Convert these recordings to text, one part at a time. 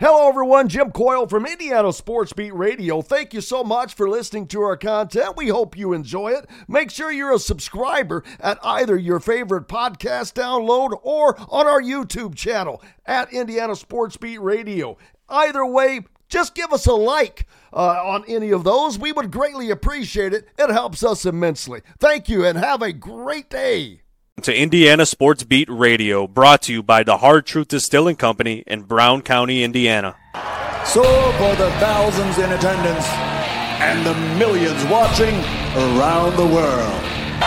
Hello, everyone. Jim Coyle from Indiana Sports Beat Radio. Thank you so much for listening to our content. We hope you enjoy it. Make sure you're a subscriber at either your favorite podcast download or on our YouTube channel at Indiana Sports Beat Radio. Either way, just give us a like on any of those. We would greatly appreciate it. It helps us immensely. Thank you, and have a great day. To Indiana Sports Beat Radio, brought to you by the Hard Truth Distilling Company in Brown County, Indiana. So for the thousands in attendance and the millions watching around the world,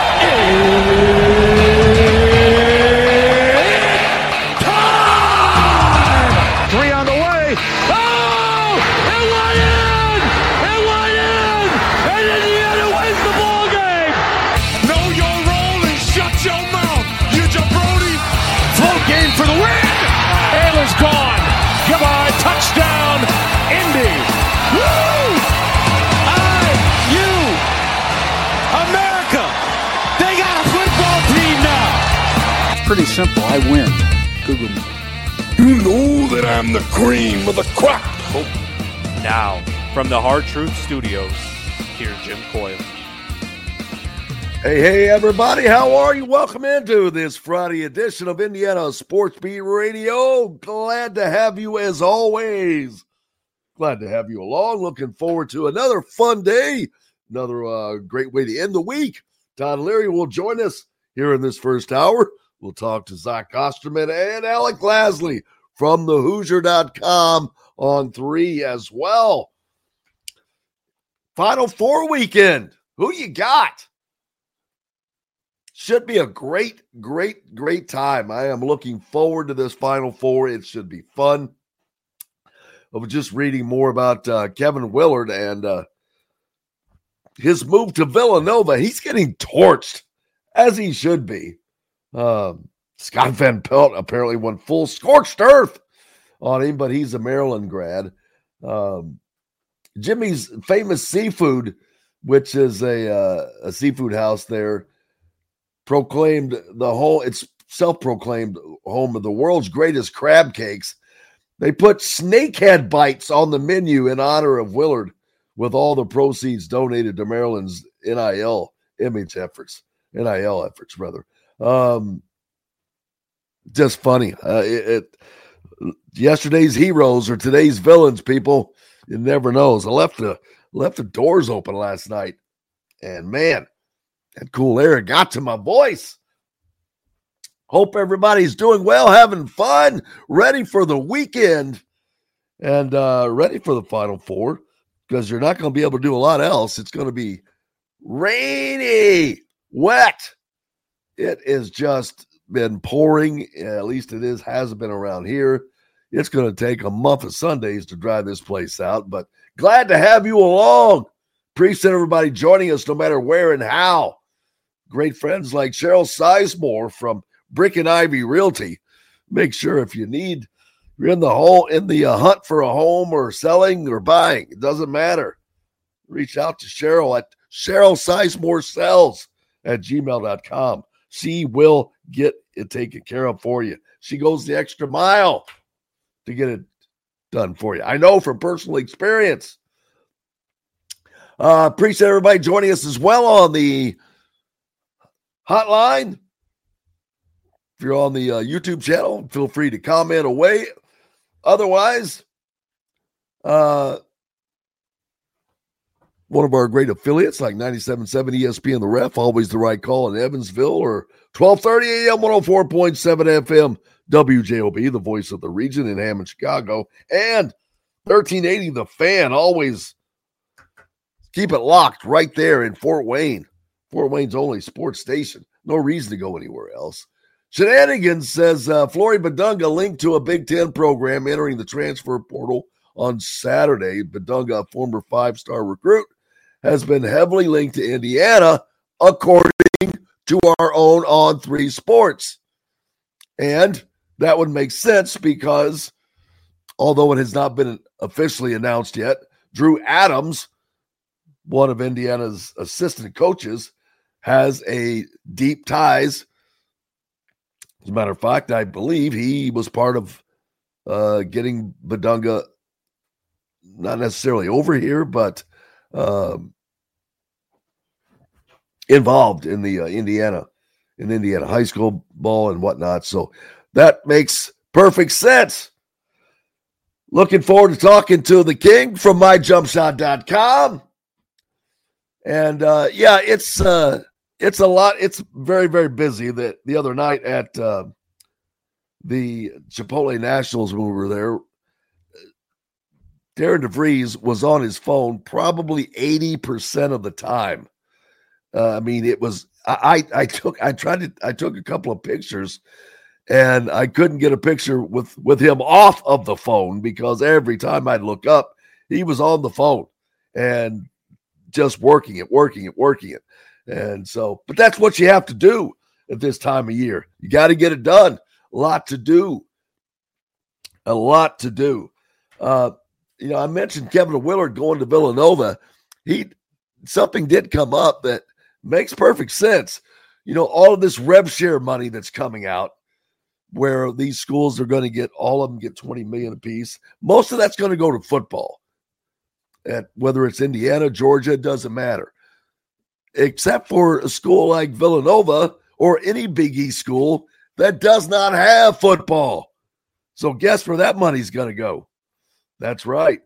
it's time! 3 on the way. Oh! It went in! It went in! And Indiana wins the ball game! Know your role and shut your mouth, you jabroni! Full game for the win! Ayler's gone! Goodbye, touchdown, Indy! Woo! I-U! America! They got a football team now! It's pretty simple. I win. Google me. You know that I'm the cream of the crop! Now, from the Hard Truth Studios, here's Jim Coyle. Hey, everybody. How are you? Welcome into this Friday edition of Indiana Sports Beat Radio. Glad to have you as always. Glad to have you along. Looking forward to another fun day. Another great way to end the week. Todd Leary will join us here in this first hour. We'll talk to Zach Osterman and Alec Lasley from the Hoosier.com on 3 as well. Final Four weekend. Who you got? Should be a great time. I am looking forward to this Final Four. It should be fun. I was just reading more about Kevin Willard and his move to Villanova. He's getting torched, as he should be. Scott Van Pelt apparently went full scorched earth on him, but he's a Maryland grad. Jimmy's Famous Seafood, which is a seafood house there, it's self-proclaimed home of the world's greatest crab cakes. They put snakehead bites on the menu in honor of Willard, with all the proceeds donated to Maryland's NIL efforts. Just funny. Yesterday's heroes or today's villains, people. You never knows. I left the doors open last night, and man, that cool air got to my voice. Hope everybody's doing well, having fun, ready for the weekend, and ready for the Final Four, because you're not going to be able to do a lot else. It's going to be rainy, wet. It has just been pouring. At least it hasn't been around here. It's going to take a month of Sundays to dry this place out, but glad to have you along. Appreciate everybody joining us no matter where and how. Great friends like Cheryl Sizemore from Brick and Ivy Realty. Make sure if you're in the hunt for a home or selling or buying, it doesn't matter. Reach out to Cheryl at CherylSizemore@gmail.com. She will get it taken care of for you. She goes the extra mile to get it done for you. I know from personal experience. Appreciate everybody joining us as well on the hotline. If you're on the YouTube channel, feel free to comment away. Otherwise, one of our great affiliates like 97.7 ESPN The Ref, always the right call in Evansville, or 1230 AM, 104.7 FM, WJOB, the voice of the region in Hammond, Chicago, and 1380 The Fan, always keep it locked right there in Fort Wayne. Fort Wayne's only sports station. No reason to go anywhere else. Shenanigans says Flory Badunga linked to a Big Ten program entering the transfer portal on Saturday. Badunga, a former 5-star recruit, has been heavily linked to Indiana, according to our own On 3 Sports. And that would make sense because, although it has not been officially announced yet, Drew Adams, one of Indiana's assistant coaches, has a deep ties. As a matter of fact, I believe he was part of getting Badunga not necessarily over here, but involved in the Indiana high school ball and whatnot. So that makes perfect sense. Looking forward to talking to the King from myjumpshot.com. And it's a lot. It's very, very busy. That the other night at the Chipotle Nationals when we were there, Darren DeVries was on his phone probably 80% of the time. It was. I took a couple of pictures, and I couldn't get a picture with him off of the phone because every time I'd look up, he was on the phone and just working it. And so, but that's what you have to do at this time of year. You got to get it done. A lot to do. I mentioned Kevin Willard going to Villanova. Something did come up that makes perfect sense. All of this rev share money that's coming out, where these schools are going to get, all of them get $20 million apiece. Most of that's going to go to football. And whether it's Indiana, Georgia, it doesn't matter. Except for a school like Villanova or any Big East school that does not have football. So guess where that money's going to go? That's right.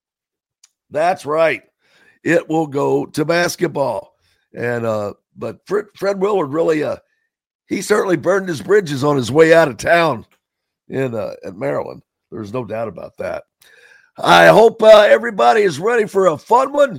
It will go to basketball. And but Fred Willard really he certainly burned his bridges on his way out of town at Maryland. There's no doubt about that. I hope everybody is ready for a fun one.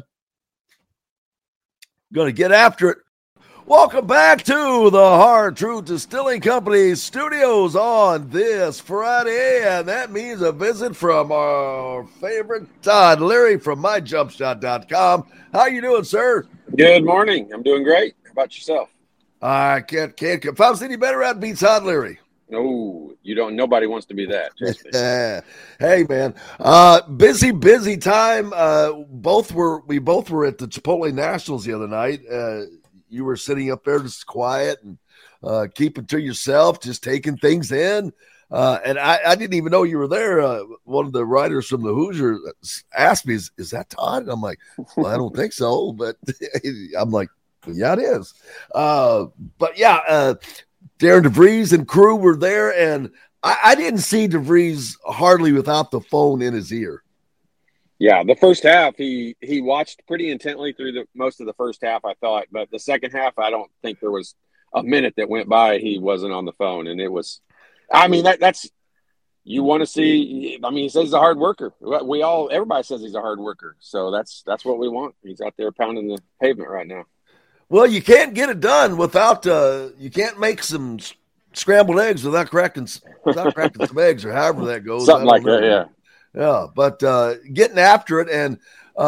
Going to get after it. Welcome back to the Hard Truth Distilling Company studios on this Friday, and that means a visit from our favorite Todd Leary from myjumpshot.com. How you doing, sir? Good morning. I'm doing great. How about yourself? I can't. If I was any better, I'd be Todd Leary. No, you don't. Nobody wants to be that. Trust me. Hey, man. Busy time. We both were at the Chipotle Nationals the other night. You were sitting up there just quiet and keeping to yourself, just taking things in. And I didn't even know you were there. One of the writers from the Hoosier asked me, is that Todd? And I'm like, well, I don't think so. But I'm like, yeah, it is. But yeah, Darren DeVries and crew were there. And I didn't see DeVries hardly without the phone in his ear. Yeah, the first half, he watched pretty intently through most of the first half, I thought. But the second half, I don't think there was a minute that went by he wasn't on the phone. And it was – that's you want to see. He says he's a hard worker. Everybody says he's a hard worker. So that's what we want. He's out there pounding the pavement right now. Well, you can't get it done without you can't make some scrambled eggs without cracking some eggs, or however that goes. Something like that, yeah. Yeah, but getting after it, and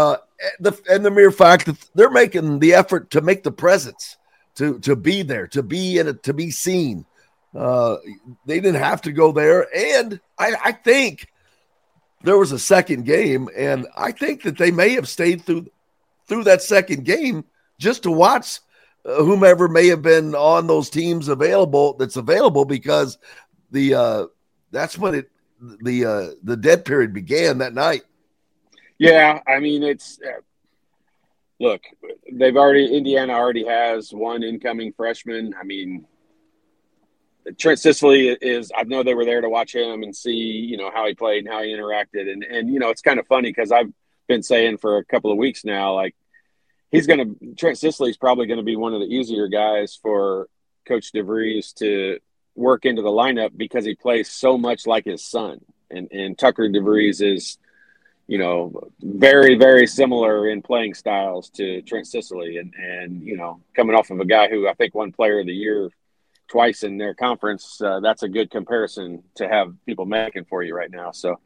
the mere fact that they're making the effort to make the presence, to be there, to be in it, to be seen. They didn't have to go there, and I think there was a second game, and I think that they may have stayed through that second game just to watch whomever may have been on those teams available, because that's when the dead period began that night. Yeah, it's look, Indiana already has one incoming freshman. Trent Sicily I know they were there to watch him and see, how he played and how he interacted. And it's kind of funny because I've been saying for a couple of weeks now, like, Trent Sicily's probably going to be one of the easier guys for Coach DeVries to work into the lineup because he plays so much like his son. And Tucker DeVries is, very, very similar in playing styles to Trent Sicily. And coming off of a guy who I think won Player of the Year twice in their conference, that's a good comparison to have people making for you right now. So,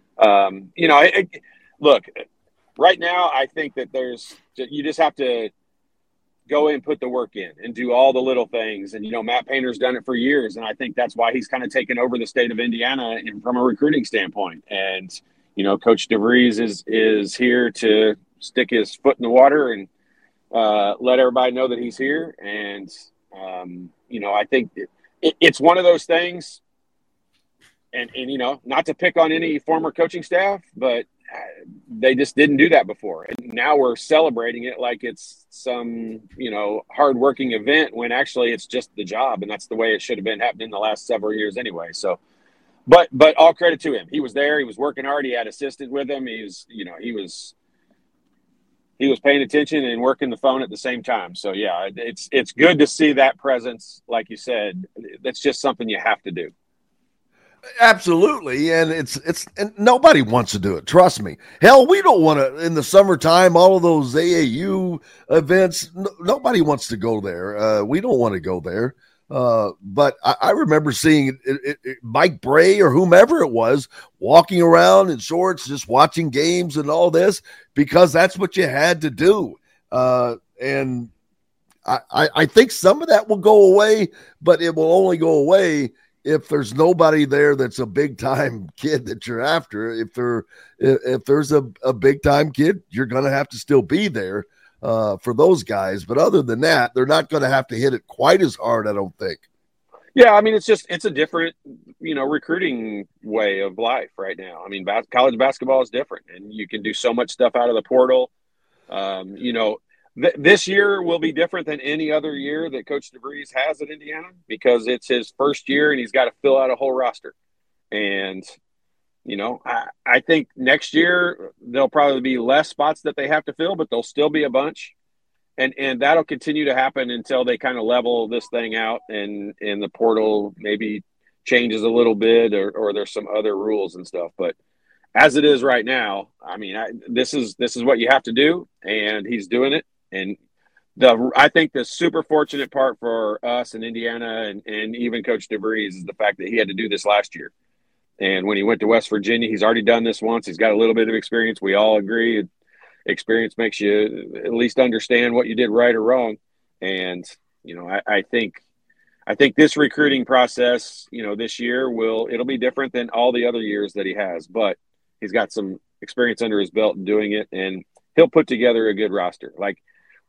look, right now I think that you just have to go in and put the work in and do all the little things. And, Matt Painter's done it for years. And I think that's why he's kind of taken over the state of Indiana from a recruiting standpoint. And, Coach DeVries is here to stick his foot in the water and let everybody know that he's here. And, I think it's one of those things. and you know, not to pick on any former coaching staff, but they just didn't do that before. And now we're celebrating it like it's some, you know, hardworking event when actually it's just the job. And that's the way it should have been happening the last several years anyway. So, but all credit to him. He was there. He was working hard. He had assisted with him. He was paying attention and working the phone at the same time. So yeah, it's good to see that presence. Like you said, that's just something you have to do. Absolutely. And and nobody wants to do it. Trust me. Hell, we don't want to, in the summertime, all of those AAU events, nobody wants to go there. We don't want to go there. But I remember seeing Mike Bray or whomever it was walking around in shorts, just watching games and all this, because that's what you had to do. And I think some of that will go away, but it will only go away if there's nobody there that's a big time kid that you're after. If there's a big time kid, you're going to have to still be there for those guys. But other than that, they're not going to have to hit it quite as hard, I don't think. Yeah, I mean, it's a different, you know, recruiting way of life right now. I mean, college basketball is different, and you can do so much stuff out of the portal. You know, this year will be different than any other year that Coach DeVries has at Indiana, because it's his first year and he's got to fill out a whole roster. And, you know, I think next year there'll probably be less spots that they have to fill, but there'll still be a bunch. And that'll continue to happen until they kind of level this thing out and the portal maybe changes a little bit or there's some other rules and stuff. But as it is right now, I mean, this is what you have to do, and he's doing it. And I think the super fortunate part for us in Indiana and even Coach DeVries is the fact that he had to do this last year. And when he went to West Virginia, he's already done this once. He's got a little bit of experience. We all agree experience makes you at least understand what you did right or wrong. And, you know, I think this recruiting process, you know, this year it'll be different than all the other years that he has, but he's got some experience under his belt in doing it, and he'll put together a good roster. Like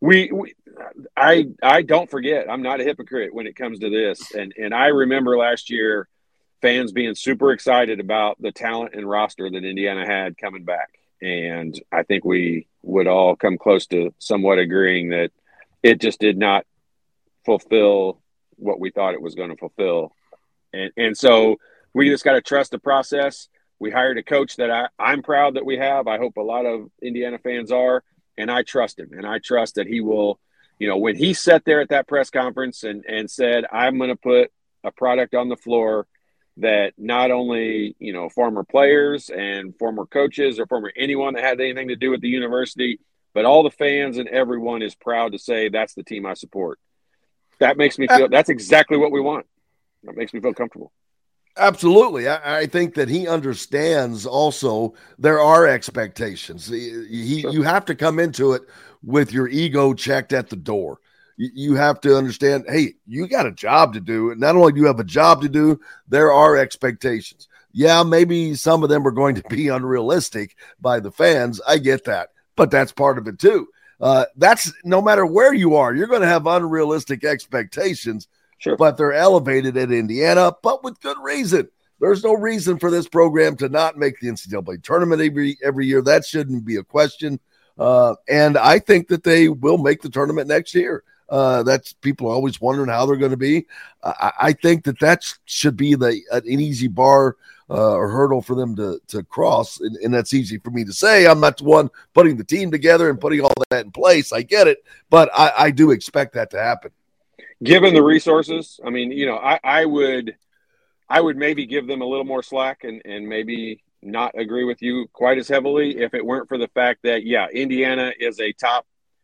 I don't forget, I'm not a hypocrite when it comes to this. And I remember last year fans being super excited about the talent and roster that Indiana had coming back. And I think we would all come close to somewhat agreeing that it just did not fulfill what we thought it was going to fulfill. And so we just got to trust the process. We hired a coach that I'm proud that we have. I hope a lot of Indiana fans are, and I trust him. And I trust that he will, you know, when he sat there at that press conference and said, I'm going to put a product on the floor that not only, you know, former players and former coaches or former anyone that had anything to do with the university, but all the fans and everyone is proud to say that's the team I support. That makes me feel that's exactly what we want. That makes me feel comfortable. Absolutely. I think that he understands also there are expectations. Sure. You have to come into it with your ego checked at the door. You have to understand, hey, you got a job to do. And not only do you have a job to do, there are expectations. Yeah, maybe some of them are going to be unrealistic by the fans. I get that. But that's part of it too. That's no matter where you are, you're going to have unrealistic expectations. Sure. But they're elevated at Indiana, but with good reason. There's no reason for this program to not make the NCAA tournament every year. That shouldn't be a question. And I think that they will make the tournament next year. That's people are always wondering how they're going to be. I think that should be an easy bar or hurdle for them to cross. And that's easy for me to say. I'm not the one putting the team together and putting all that in place. I get it. But I do expect that to happen. Given the resources, I mean, you know, I would maybe give them a little more slack and maybe not agree with you quite as heavily if it weren't for the fact that, yeah, Indiana is a top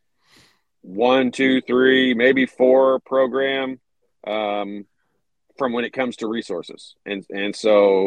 1, 2, 3, maybe 4 program from when it comes to resources. And so,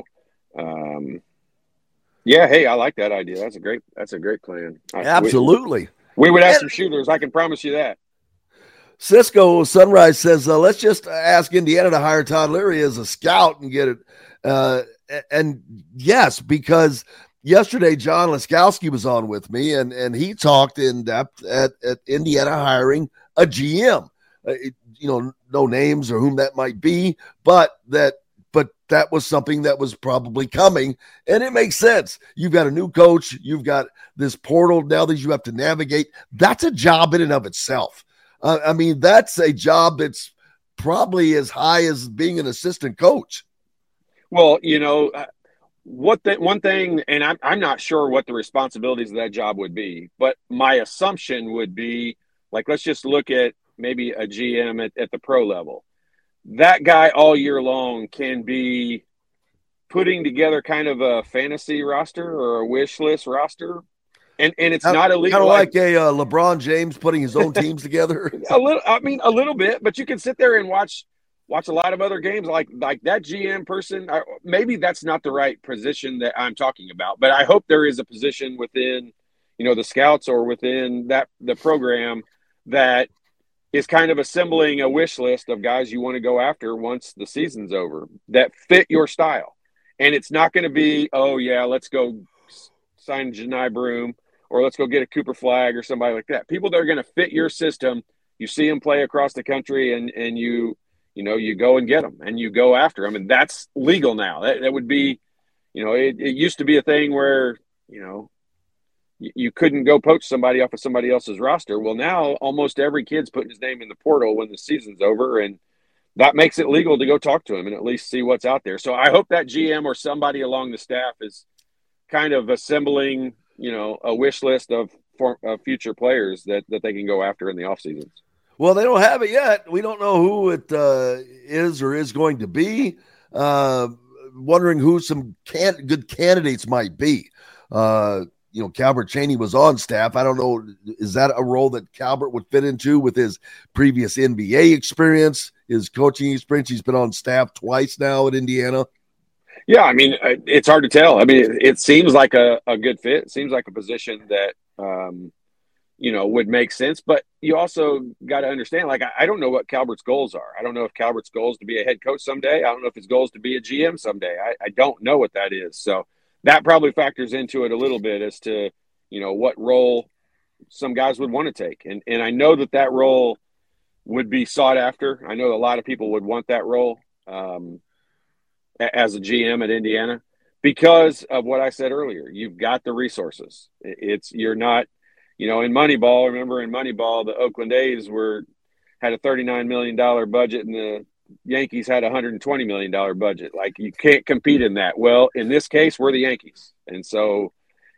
yeah, hey, I like that idea. That's a great plan. Absolutely. We would have some shooters. I can promise you that. Cisco Sunrise says, let's just ask Indiana to hire Todd Leary as a scout and get it. And yes, because yesterday John Laskowski was on with me and he talked in depth at Indiana hiring a GM. You know, no names or whom that might be, but that was something that was probably coming, and it makes sense. You've got a new coach. You've got this portal now that you have to navigate. That's a job in and of itself. I mean, that's a job that's probably as high as being an assistant coach. Well, one thing, and I'm not sure what the responsibilities of that job would be, but my assumption would be, like, let's just look at maybe a GM at the pro level. That guy all year long can be putting together kind of a fantasy roster or a wish list roster. And it's not illegal. Kind of like a LeBron James putting his own teams together. A little bit, but you can sit there and watch a lot of other games like that GM person. Maybe that's not the right position that I'm talking about, but I hope there is a position within, the scouts or within the program that is kind of assembling a wish list of guys you want to go after once the season's over that fit your style. And it's not going to be, oh yeah, let's go sign Janai Broom or let's go get a Cooper Flagg or somebody like that. People that are going to fit your system. You see them play across the country and you go and get them and you go after them. And that's legal now. That would be, it used to be a thing where, you couldn't go poach somebody off of somebody else's roster. Well, now almost every kid's putting his name in the portal when the season's over, and that makes it legal to go talk to him and at least see what's out there. So I hope that GM or somebody along the staff is kind of assembling, a wish list of future players that they can go after in the off seasons. Well, they don't have it yet. We don't know who it is or is going to be. Wondering who some good candidates might be. Calbert Chaney was on staff. I don't know. Is that a role that Calbert would fit into with his previous NBA experience, his coaching experience? He's been on staff twice now at Indiana. Yeah, I mean, it's hard to tell. I mean, it seems like a good fit. It seems like a position that, would make sense. But you also got to understand, like, I don't know what Calbert's goals are. I don't know if Calbert's goal is to be a head coach someday. I don't know if his goal is to be a GM someday. I don't know what that is. So that probably factors into it a little bit as to, what role some guys would want to take. And I know that role would be sought after. I know a lot of people would want that role as a GM at Indiana because of what I said earlier. You've got the resources. You're not, in Moneyball, remember in Moneyball, the Oakland A's had a $39 million budget and the Yankees had a $120 million budget. Like, you can't compete in that. Well, in this case, we're the Yankees. And so,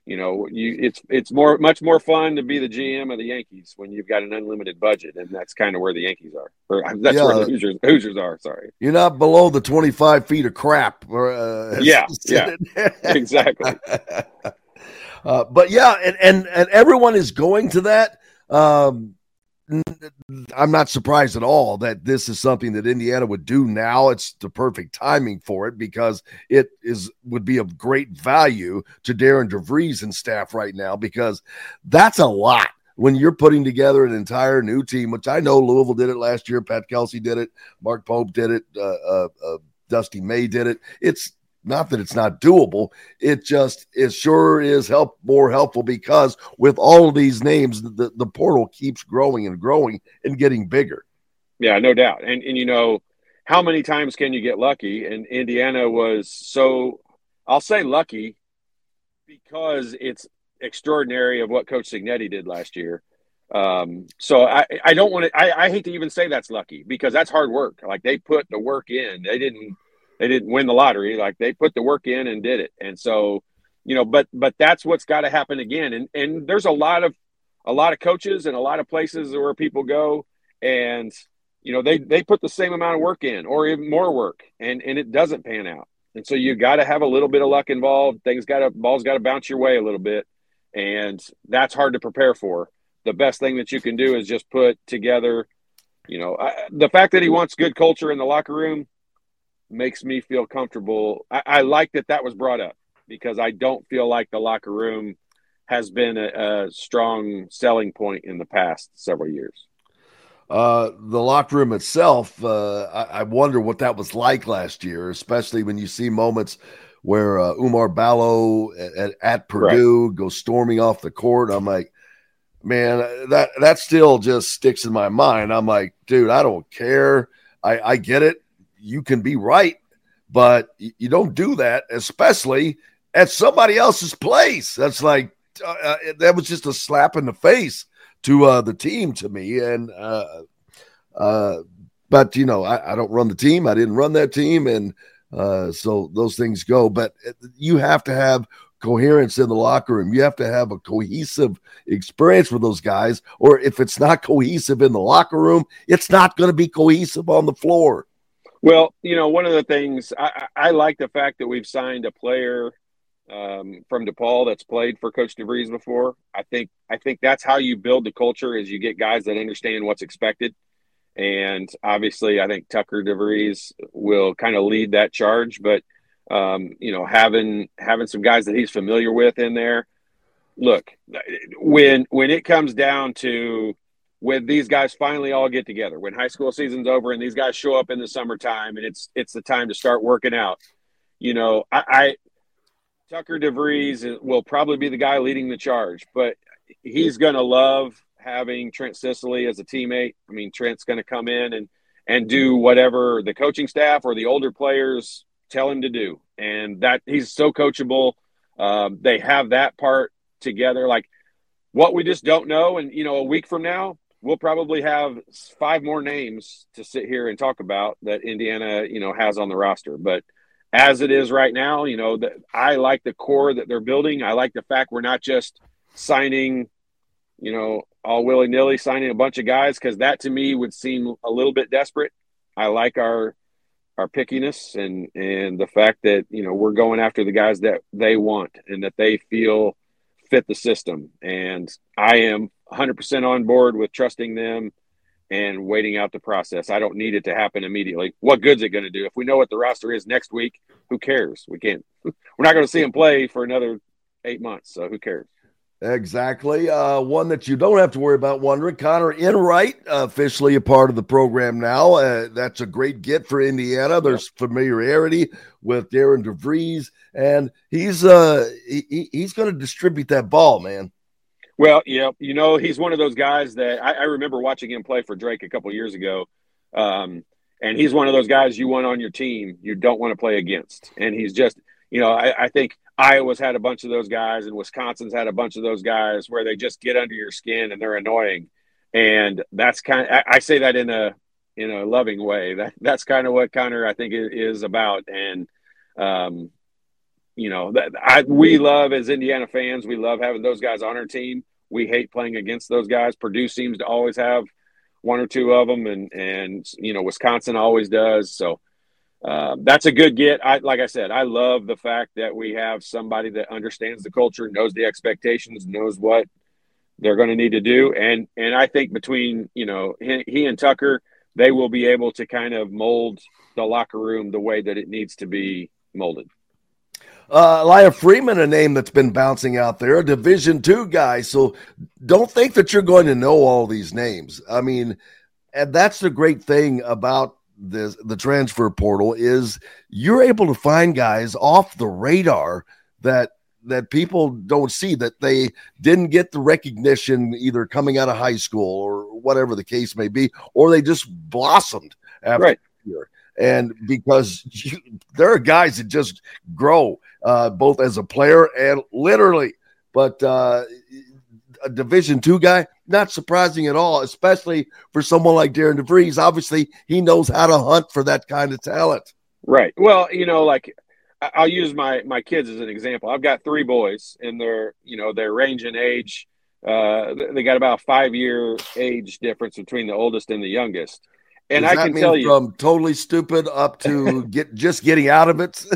it's much more fun to be the GM of the Yankees when you've got an unlimited budget. And that's kind of where the Yankees are. Or that's where the Hoosiers are. Sorry. You're not below the 25 feet of crap. Yeah, exactly. But yeah, and everyone is going to that. I'm not surprised at all that this is something that Indiana would do now. It's the perfect timing for it because it would be of great value to Darren DeVries and staff right now, because that's a lot when you're putting together an entire new team, which I know Louisville did it last year. Pat Kelsey did it. Mark Pope did it. Dusty May did it. It's not that it's not doable. It sure is more helpful because with all of these names, the portal keeps growing and growing and getting bigger. Yeah, no doubt. And how many times can you get lucky? And Indiana was so, I'll say lucky because it's extraordinary of what Coach Cignetti did last year. So I don't want to, I hate to even say that's lucky because that's hard work. Like, they put the work in. They didn't win the lottery. Like, they put the work in and did it. And so, but that's what's got to happen again. And there's a lot of coaches and a lot of places where people go and, they put the same amount of work in or even more work and it doesn't pan out. And so you got to have a little bit of luck involved. Ball's got to bounce your way a little bit. And that's hard to prepare for. The best thing that you can do is just put together, the fact that he wants good culture in the locker room makes me feel comfortable. I like that was brought up because I don't feel like the locker room has been a strong selling point in the past several years. The locker room itself, I wonder what that was like last year, especially when you see moments where Umar Ballo at Purdue go storming off the court. I'm like, man, that still just sticks in my mind. I'm like, dude, I don't care. I get it. You can be right, but you don't do that, especially at somebody else's place. That's like that was just a slap in the face to the team to me. And but you know, I don't run the team. I didn't run that team, and so those things go. But you have to have coherence in the locker room. You have to have a cohesive experience with those guys, or if it's not cohesive in the locker room, it's not going to be cohesive on the floor. Well, you know, one of the things I like the fact that we've signed a player from DePaul that's played for Coach DeVries before. I think that's how you build the culture, is you get guys that understand what's expected. And obviously, I think Tucker DeVries will kind of lead that charge. But you know, having some guys that he's familiar with in there. Look, when it comes down to when these guys finally all get together, when high school season's over and these guys show up in the summertime and it's the time to start working out, you know, Tucker DeVries will probably be the guy leading the charge, but he's going to love having Trent Sicily as a teammate. I mean, Trent's going to come in and do whatever the coaching staff or the older players tell him to do. And that he's so coachable. They have that part together. Like, what we just don't know, and, you know, a week from now, we'll probably have 5 more names to sit here and talk about that Indiana, you know, has on the roster. But as it is right now, you know, I like the core that they're building. I like the fact we're not just signing, you know, all willy-nilly signing a bunch of guys, because that to me would seem a little bit desperate. I like our pickiness and the fact that, you know, we're going after the guys that they want and that they feel fit the system. And I am 100% on board with trusting them and waiting out the process. I don't need it to happen immediately. What good's it going to do? If we know what the roster is next week, who cares? We're not going to see them play for another 8 months. So who cares? Exactly. One that you don't have to worry about wondering, Connor Enright, officially a part of the program now. That's a great get for Indiana. There's familiarity with Darren DeVries, and he's going to distribute that ball, man. Well, yeah, you know, he's one of those guys that I remember watching him play for Drake a couple years ago. And he's one of those guys you want on your team you don't want to play against. And he's just, you know, I think Iowa's had a bunch of those guys and Wisconsin's had a bunch of those guys where they just get under your skin and they're annoying. And that's I say that in a loving way. That's kind of what Connor, I think, is about. And, you know, we love, as Indiana fans, we love having those guys on our team. We hate playing against those guys. Purdue seems to always have 1 or 2 of them, and you know, Wisconsin always does. So that's a good get. Like I said, I love the fact that we have somebody that understands the culture, knows the expectations, knows what they're going to need to do. And I think between, you know, he and Tucker, they will be able to kind of mold the locker room the way that it needs to be molded. Elijah Freeman, a name that's been bouncing out there, a Division II guy. So don't think that you're going to know all these names. I mean, and that's the great thing about the transfer portal is you're able to find guys off the radar that people don't see, that they didn't get the recognition either coming out of high school or whatever the case may be, or they just blossomed after the year. And because there are guys that just grow both as a player and literally, but a Division II guy, not surprising at all, especially for someone like Darren DeVries. Obviously, he knows how to hunt for that kind of talent. Right. Well, you know, like I'll use my kids as an example. I've got 3 boys, and they're range in age. They got about a 5-year age difference between the oldest and the youngest. And I can tell you, from Totally Stupid up to just getting out of it.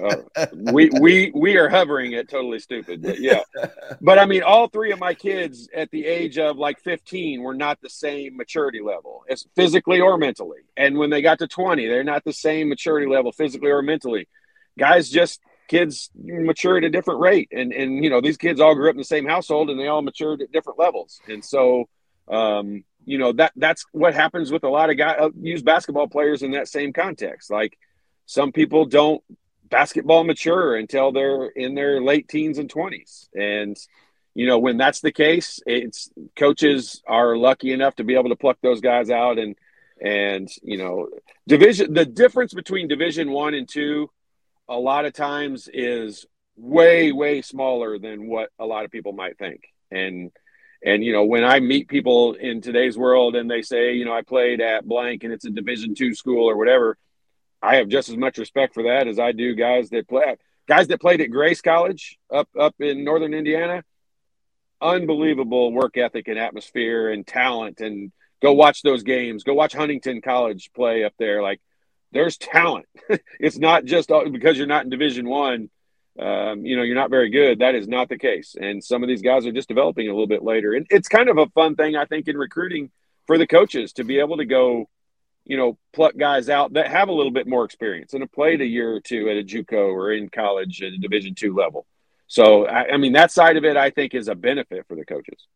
we are hovering at Totally Stupid, but yeah. But I mean, all 3 of my kids at the age of like 15 were not the same maturity level, as physically or mentally. And when they got to 20, they're not the same maturity level physically or mentally. Kids mature at a different rate, and you know, these kids all grew up in the same household, and they all matured at different levels, and so. You know, that's what happens with a lot of guys, youth basketball players in that same context. Like, some people don't basketball mature until they're in their late teens and 20s. And, you know, when that's the case, coaches are lucky enough to be able to pluck those guys out. And And, you know, the difference between Division I and II a lot of times is way, way smaller than what a lot of people might think. And, you know, when I meet people in today's world and they say, you know, I played at blank and it's a Division II school or whatever, I have just as much respect for that as I do guys that played at Grace College up in Northern Indiana. Unbelievable work ethic and atmosphere and talent. And go watch those games. Go watch Huntington College play up there. Like, there's talent. It's not just because you're not in Division I, you know, you're not very good. That is not the case. And some of these guys are just developing a little bit later. And it's kind of a fun thing, I think, in recruiting for the coaches to be able to go, you know, pluck guys out that have a little bit more experience and have played a year or two at a JUCO or in college at a Division II level. So, I mean, that side of it, I think, is a benefit for the coaches.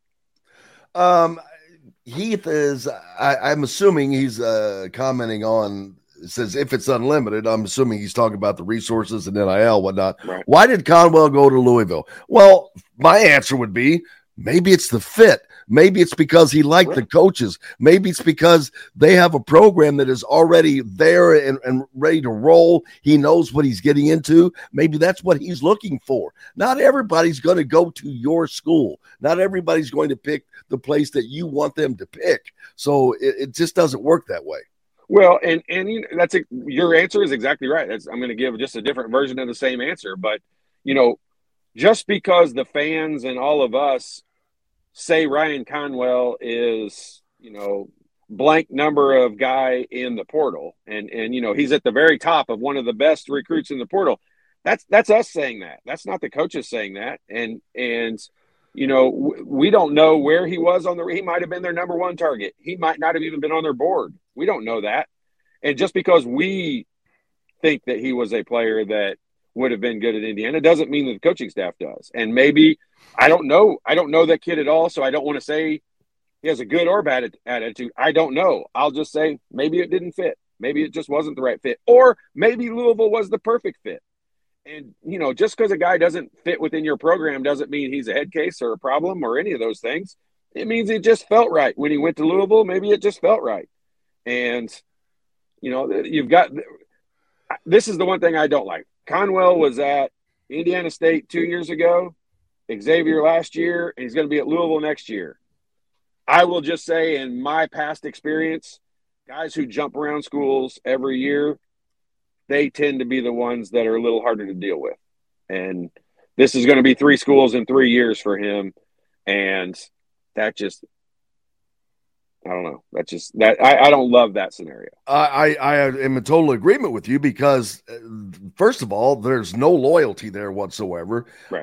Heath is, I'm assuming he's commenting on, says if it's unlimited, I'm assuming he's talking about the resources and NIL, whatnot. Right. Why did Conwell go to Louisville? Well, my answer would be maybe it's the fit. Maybe it's because he liked the coaches. Maybe it's because they have a program that is already there and ready to roll. He knows what he's getting into. Maybe that's what he's looking for. Not everybody's going to go to your school. Not everybody's going to pick the place that you want them to pick. So it just doesn't work that way. Well, and you know, your answer is exactly right. I'm going to give just a different version of the same answer. But, you know, just because the fans and all of us say Ryan Conwell is, you know, blank number of guy in the portal and you know, he's at the very top of one of the best recruits in the portal. That's us saying that. That's not the coaches saying that. And you know, we don't know where he was he might have been their number one target. He might not have even been on their board. We don't know that. And just because we think that he was a player that would have been good at Indiana doesn't mean that the coaching staff does. And maybe, I don't know that kid at all, so I don't want to say he has a good or bad attitude. I don't know. I'll just say maybe it didn't fit. Maybe it just wasn't the right fit. Or maybe Louisville was the perfect fit. And, you know, just because a guy doesn't fit within your program doesn't mean he's a head case or a problem or any of those things. It means it just felt right. When he went to Louisville, maybe it just felt right. And, you know, this is the one thing I don't like. Conwell was at Indiana State 2 years ago, Xavier last year, and he's going to be at Louisville next year. I will just say, in my past experience, guys who jump around schools every year, they tend to be the ones that are a little harder to deal with. And this is going to be 3 schools in 3 years for him. And that just, I don't know. That's just that I don't love that scenario. I am in total agreement with you because, first of all, there's no loyalty there whatsoever. Right.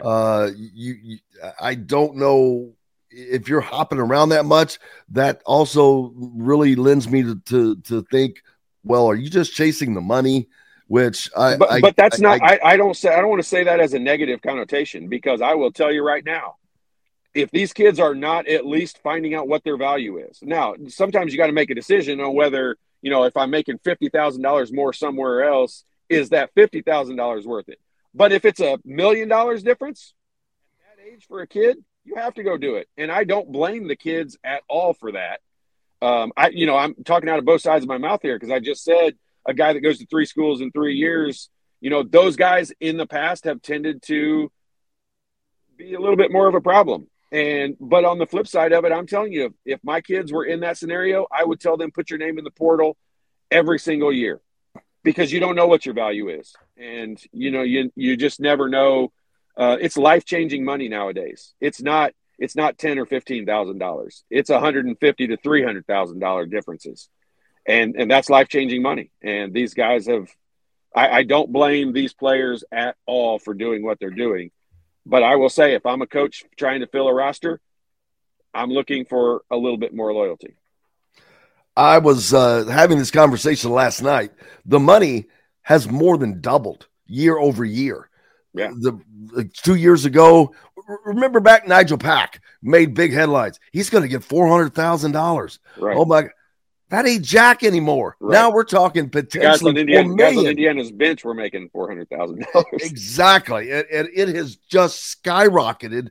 I don't know if you're hopping around that much. That also really lends me to think, well, are you just chasing the money? Which I don't want to say that as a negative connotation, because I will tell you right now, if these kids are not at least finding out what their value is. Now, sometimes you got to make a decision on whether, you know, if I'm making $50,000 more somewhere else, is that $50,000 worth it? But if it's $1 million difference at that age for a kid, you have to go do it. And I don't blame the kids at all for that. I'm talking out of both sides of my mouth here because I just said a guy that goes to 3 schools in 3 years, you know, those guys in the past have tended to be a little bit more of a problem. But on the flip side of it, I'm telling you, if my kids were in that scenario, I would tell them, put your name in the portal every single year, because you don't know what your value is. And, you know, you just never know. It's life-changing money nowadays. It's not $10,000 or $15,000. It's $150,000 to $300,000 differences. And that's life-changing money. And these guys I don't blame these players at all for doing what they're doing. But I will say, if I'm a coach trying to fill a roster, I'm looking for a little bit more loyalty. I was having this conversation last night. The money has more than doubled year over year. Yeah. 2 years ago, remember back, Nigel Pack made big headlines. He's going to get $400,000. Right. Oh my, that ain't jack anymore. Right. Now we're talking potentially guys on Indiana's bench were making $400,000. Exactly. And it has just skyrocketed.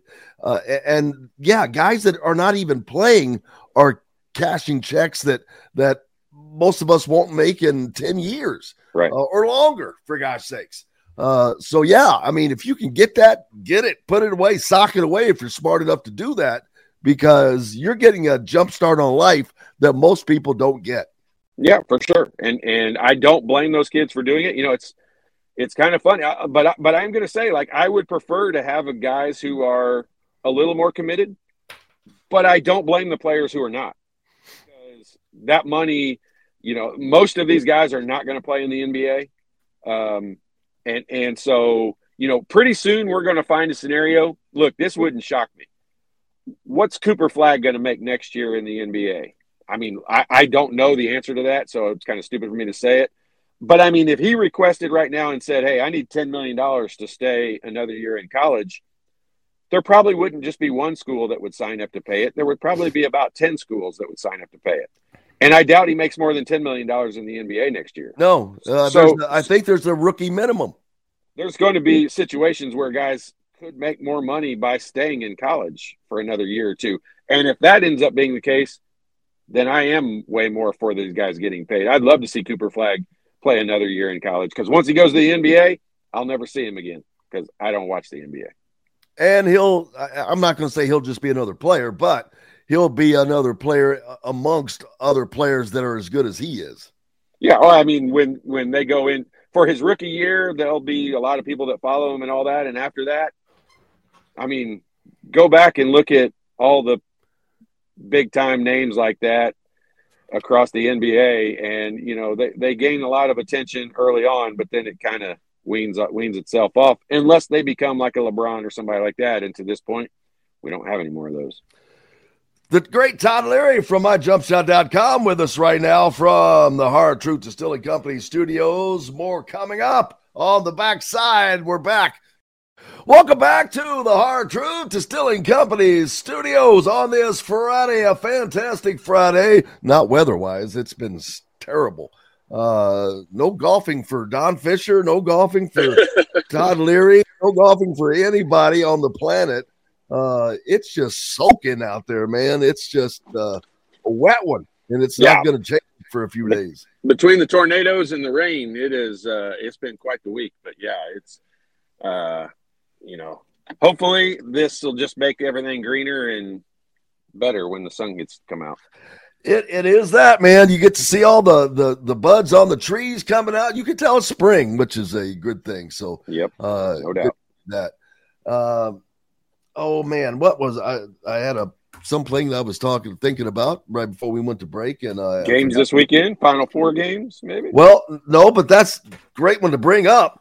And yeah, guys that are not even playing are cashing checks that most of us won't make in 10 years Right. Or longer, for gosh sakes. So, yeah, I mean, if you can get that, get it, put it away, sock it away if you're smart enough to do that, because you're getting a jump start on life that most people don't get. Yeah, for sure. And I don't blame those kids for doing it. You know, it's kind of funny, but I'm going to say, like, I would prefer to have guys who are a little more committed, but I don't blame the players who are not, because that money, you know, most of these guys are not going to play in the NBA. And so, you know, pretty soon we're going to find a scenario. Look, this wouldn't shock me. What's Cooper Flagg going to make next year in the NBA? I mean, I don't know the answer to that, so it's kind of stupid for me to say it. But, I mean, if he requested right now and said, hey, I need $10 million to stay another year in college, there probably wouldn't just be one school that would sign up to pay it. There would probably be about 10 schools that would sign up to pay it. And I doubt he makes more than $10 million in the NBA next year. No, I think there's a rookie minimum. There's going to be situations where guys could make more money by staying in college for another year or two. And if that ends up being the case, then I am way more for these guys getting paid. I'd love to see Cooper Flagg play another year in college, because once he goes to the NBA, I'll never see him again, because I don't watch the NBA. And I'm not going to say he'll just be another player, but he'll be another player amongst other players that are as good as he is. Yeah, well, I mean, when they go in for his rookie year, there'll be a lot of people that follow him and all that. And after that, I mean, go back and look at all the big-time names like that across the NBA, and, you know, they gain a lot of attention early on, but then it kind of weans itself off, unless they become like a LeBron or somebody like that. And to this point, we don't have any more of those. The great Todd Leary from MyJumpShot.com with us right now from the Hard Truth Distilling Company studios. More coming up on the backside. We're back. Welcome back to the Hard Truth Distilling Company studios on this Friday, a fantastic Friday. Not weather-wise, it's been terrible. No golfing for Don Fisher, no golfing for Todd Leary, no golfing for anybody on the planet. It's just soaking out there, man. It's just a wet one, and it's not going to change for a few days. Between the tornadoes and the rain, it's been quite the week. But yeah, it's you know, hopefully this will just make everything greener and better when the sun gets to come out. It is that, man. You get to see all the buds on the trees coming out. You can tell it's spring, which is a good thing. So yep, no doubt that. Oh man, what was I had something that I was thinking about right before we went to break, and games this weekend, Final Four games, maybe. Well, no, but that's a great one to bring up.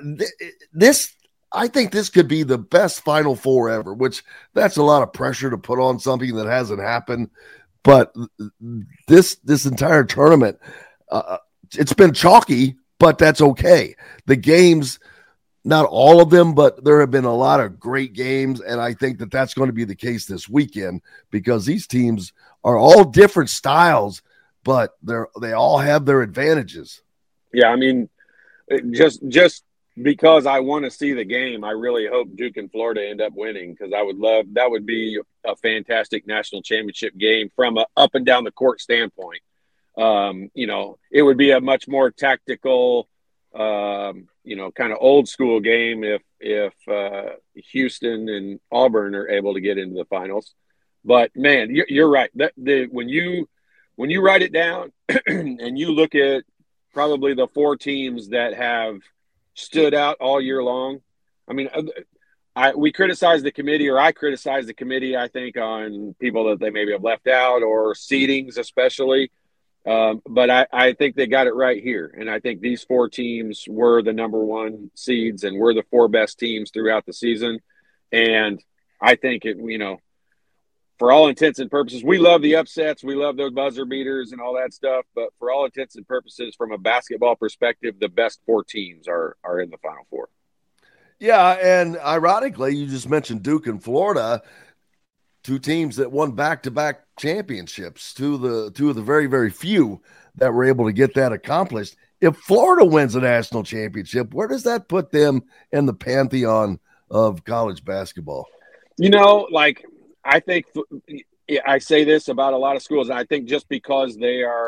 I think this could be the best Final Four ever, which that's a lot of pressure to put on something that hasn't happened. But this entire tournament, it's been chalky, but that's okay. The games, not all of them, but there have been a lot of great games, and I think that that's going to be the case this weekend, because these teams are all different styles, but they all have their advantages. Yeah, I mean, just because I want to see the game, I really hope Duke and Florida end up winning, because that would be a fantastic national championship game from a up and down the court standpoint. You know, it would be a much more tactical, you know, kind of old school game if Houston and Auburn are able to get into the finals. But man, you're right. When you write it down and you look at probably the four teams that have stood out all year long. I mean, we criticize the committee, or I criticize the committee, I think, on people that they maybe have left out, or seedings especially. But I think they got it right here. And I think these four teams were the number one seeds and were the four best teams throughout the season. And I think you know, for all intents and purposes, we love the upsets. We love those buzzer beaters and all that stuff. But for all intents and purposes, from a basketball perspective, the best four teams are in the Final Four. Yeah, and ironically, you just mentioned Duke and Florida, two teams that won back-to-back championships, two of the very, very few that were able to get that accomplished. If Florida wins a national championship, where does that put them in the pantheon of college basketball? You know, like, I think I say this about a lot of schools. I think just because they are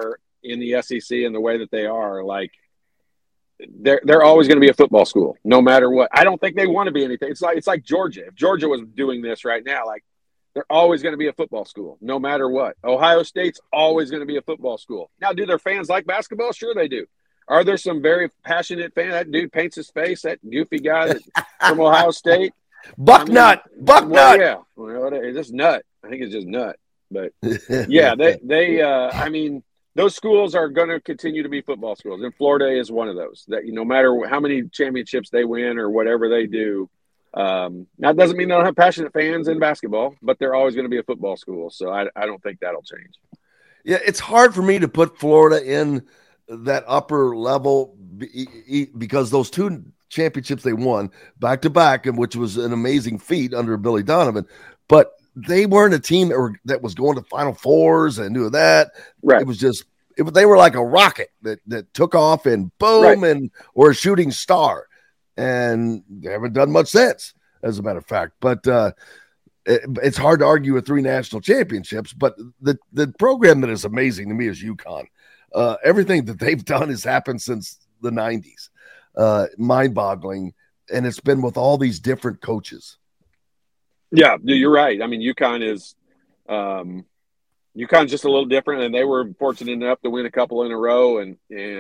in the SEC and the way that they are, like they're always going to be a football school, no matter what. I don't think they want to be anything. It's like Georgia. If Georgia was doing this right now, like they're always going to be a football school, no matter what. Ohio State's always going to be a football school. Now, do their fans like basketball? Sure they do. Are there some very passionate fans? That dude paints his face, that goofy guy from Ohio State. Bucknut. Yeah. Well, it's just nut. I think it's just nut. But, yeah, I mean, those schools are going to continue to be football schools. And Florida is one of those that, no matter how many championships they win or whatever they do, that doesn't mean they don't have passionate fans in basketball, but they're always going to be a football school. So I don't think that'll change. Yeah, it's hard for me to put Florida in that upper level because those 2 championships they won back to back, and which was an amazing feat under Billy Donovan, but they weren't a team that was going to Final Fours and knew that. Right. It was just they were like a rocket that took off and boom, right, or a shooting star, and they haven't done much since, as a matter of fact. But it's hard to argue with 3 national championships. But the program that is amazing to me is UConn. Everything that they've done has happened since the 90s. Mind-boggling, and it's been with all these different coaches. Yeah, you're right. I mean, UConn's just a little different, and they were fortunate enough to win a couple in a row. And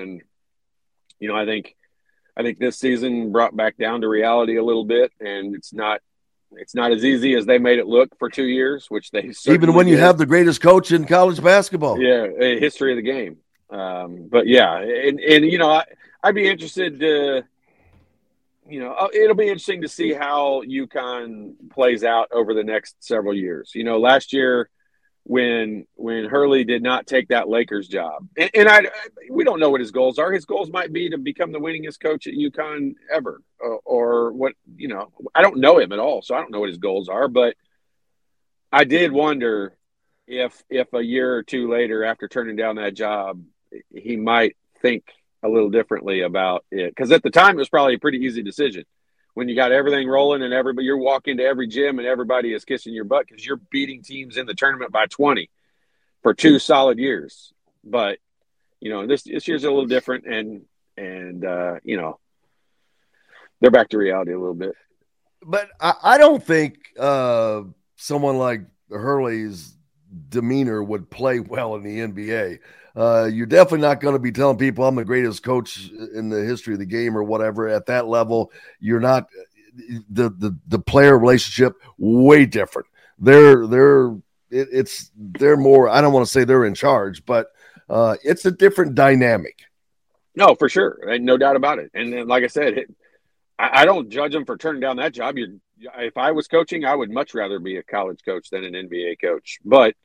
I think this season brought back down to reality a little bit, and it's not as easy as they made it look for 2 years, which they even when you have the greatest coach in college basketball. Yeah, history of the game. But yeah, and I'd be interested to, it'll be interesting to see how UConn plays out over the next several years. Last year when Hurley did not take that Lakers job, and we don't know what his goals are. His goals might be to become the winningest coach at UConn ever, or what, I don't know him at all, so I don't know what his goals are, but I did wonder if a year or 2 later after turning down that job, he might think a little differently about it. Because at the time, it was probably a pretty easy decision. When you got everything rolling and you're walking to every gym and everybody is kissing your butt because you're beating teams in the tournament by 20 for 2 solid years. But, this year's a little different, and they're back to reality a little bit. But I don't think someone like Hurley's demeanor would play well in the NBA. You're definitely not going to be telling people I'm the greatest coach in the history of the game or whatever. At that level, you're not. The player relationship way different. They're more. I don't want to say they're in charge, but it's a different dynamic. No, for sure, and no doubt about it. And then, like I said, I don't judge them for turning down that job. If I was coaching, I would much rather be a college coach than an NBA coach. But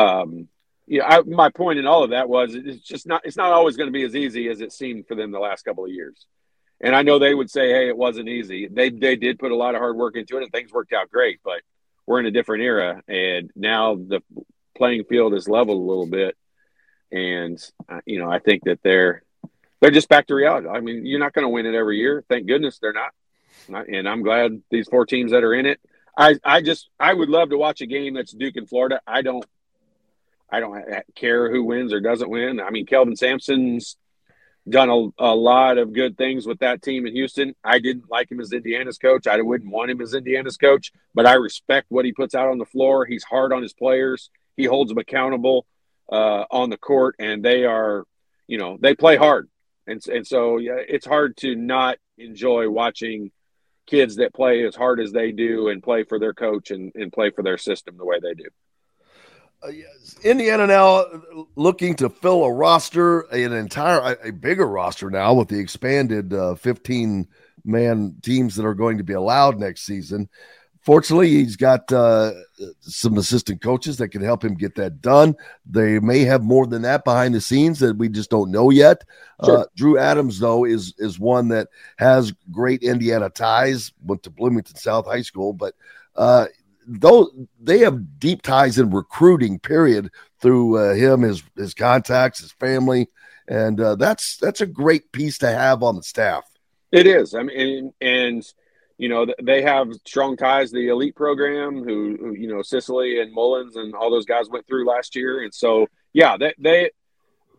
my point in all of that was it's not always going to be as easy as it seemed for them the last couple of years. And I know they would say, hey, it wasn't easy. They did put a lot of hard work into it, and things worked out great. But we're in a different era, and now the playing field is leveled a little bit. And I think that they're just back to reality. I mean, you're not going to win it every year. Thank goodness they're not. And I'm glad these 4 teams that are in it. I would love to watch a game that's Duke and Florida. I don't care who wins or doesn't win. I mean, Kelvin Sampson's done a lot of good things with that team in Houston. I didn't like him as Indiana's coach. I wouldn't want him as Indiana's coach, but I respect what he puts out on the floor. He's hard on his players. He holds them accountable on the court, and they are, they play hard. And so, yeah, it's hard to not enjoy watching kids that play as hard as they do and play for their coach and play for their system the way they do. Yes. Indiana now looking to fill a roster, a bigger roster now with the expanded 15-man teams that are going to be allowed next season. Fortunately, he's got some assistant coaches that can help him get that done. They may have more than that behind the scenes that we just don't know yet. Sure. Drew Adams, though, is one that has great Indiana ties, went to Bloomington South High School, but though they have deep ties in recruiting, period, through him, his contacts, his family, and that's a great piece to have on the staff. It is. I mean, and they have strong ties to the elite program, who Sicily and Mullins and all those guys went through last year, and so yeah, they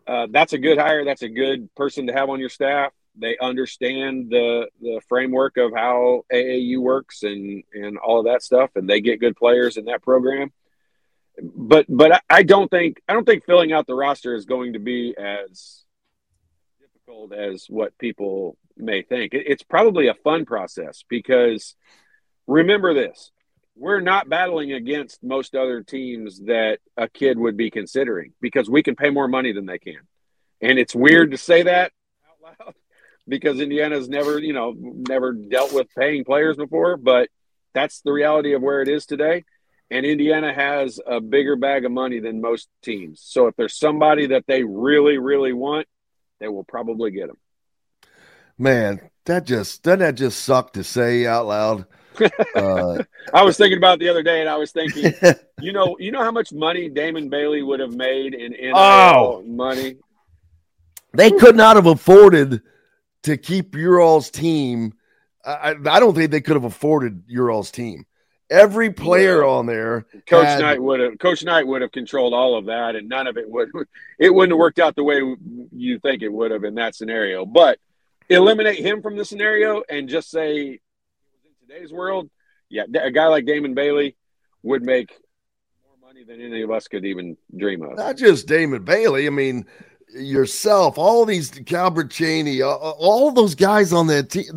that's a good hire. That's a good person to have on your staff. They understand the framework of how AAU works and all of that stuff, and they get good players in that program. But I don't think filling out the roster is going to be as difficult as what people may think. It's probably a fun process because remember this. We're not battling against most other teams that a kid would be considering because we can pay more money than they can. And it's weird to say that out loud because Indiana's never dealt with paying players before, but that's the reality of where it is today. And Indiana has a bigger bag of money than most teams. So if there's somebody that they really, really want, they will probably get them. Man, doesn't that just suck to say out loud? I was thinking about it the other day, and I was thinking, you know how much money Damon Bailey would have made in NIL money? They could not have afforded to keep Ural's team. I don't think they could have afforded Ural's team. Every player on there, Coach Knight would have controlled all of that, and none of it wouldn't have worked out the way you think it would have in that scenario. But eliminate him from the scenario and just say, in today's world, yeah, a guy like Damon Bailey would make more money than any of us could even dream of. Not just Damon Bailey. I mean, yourself, all these Calbert Cheney, all those guys on that team.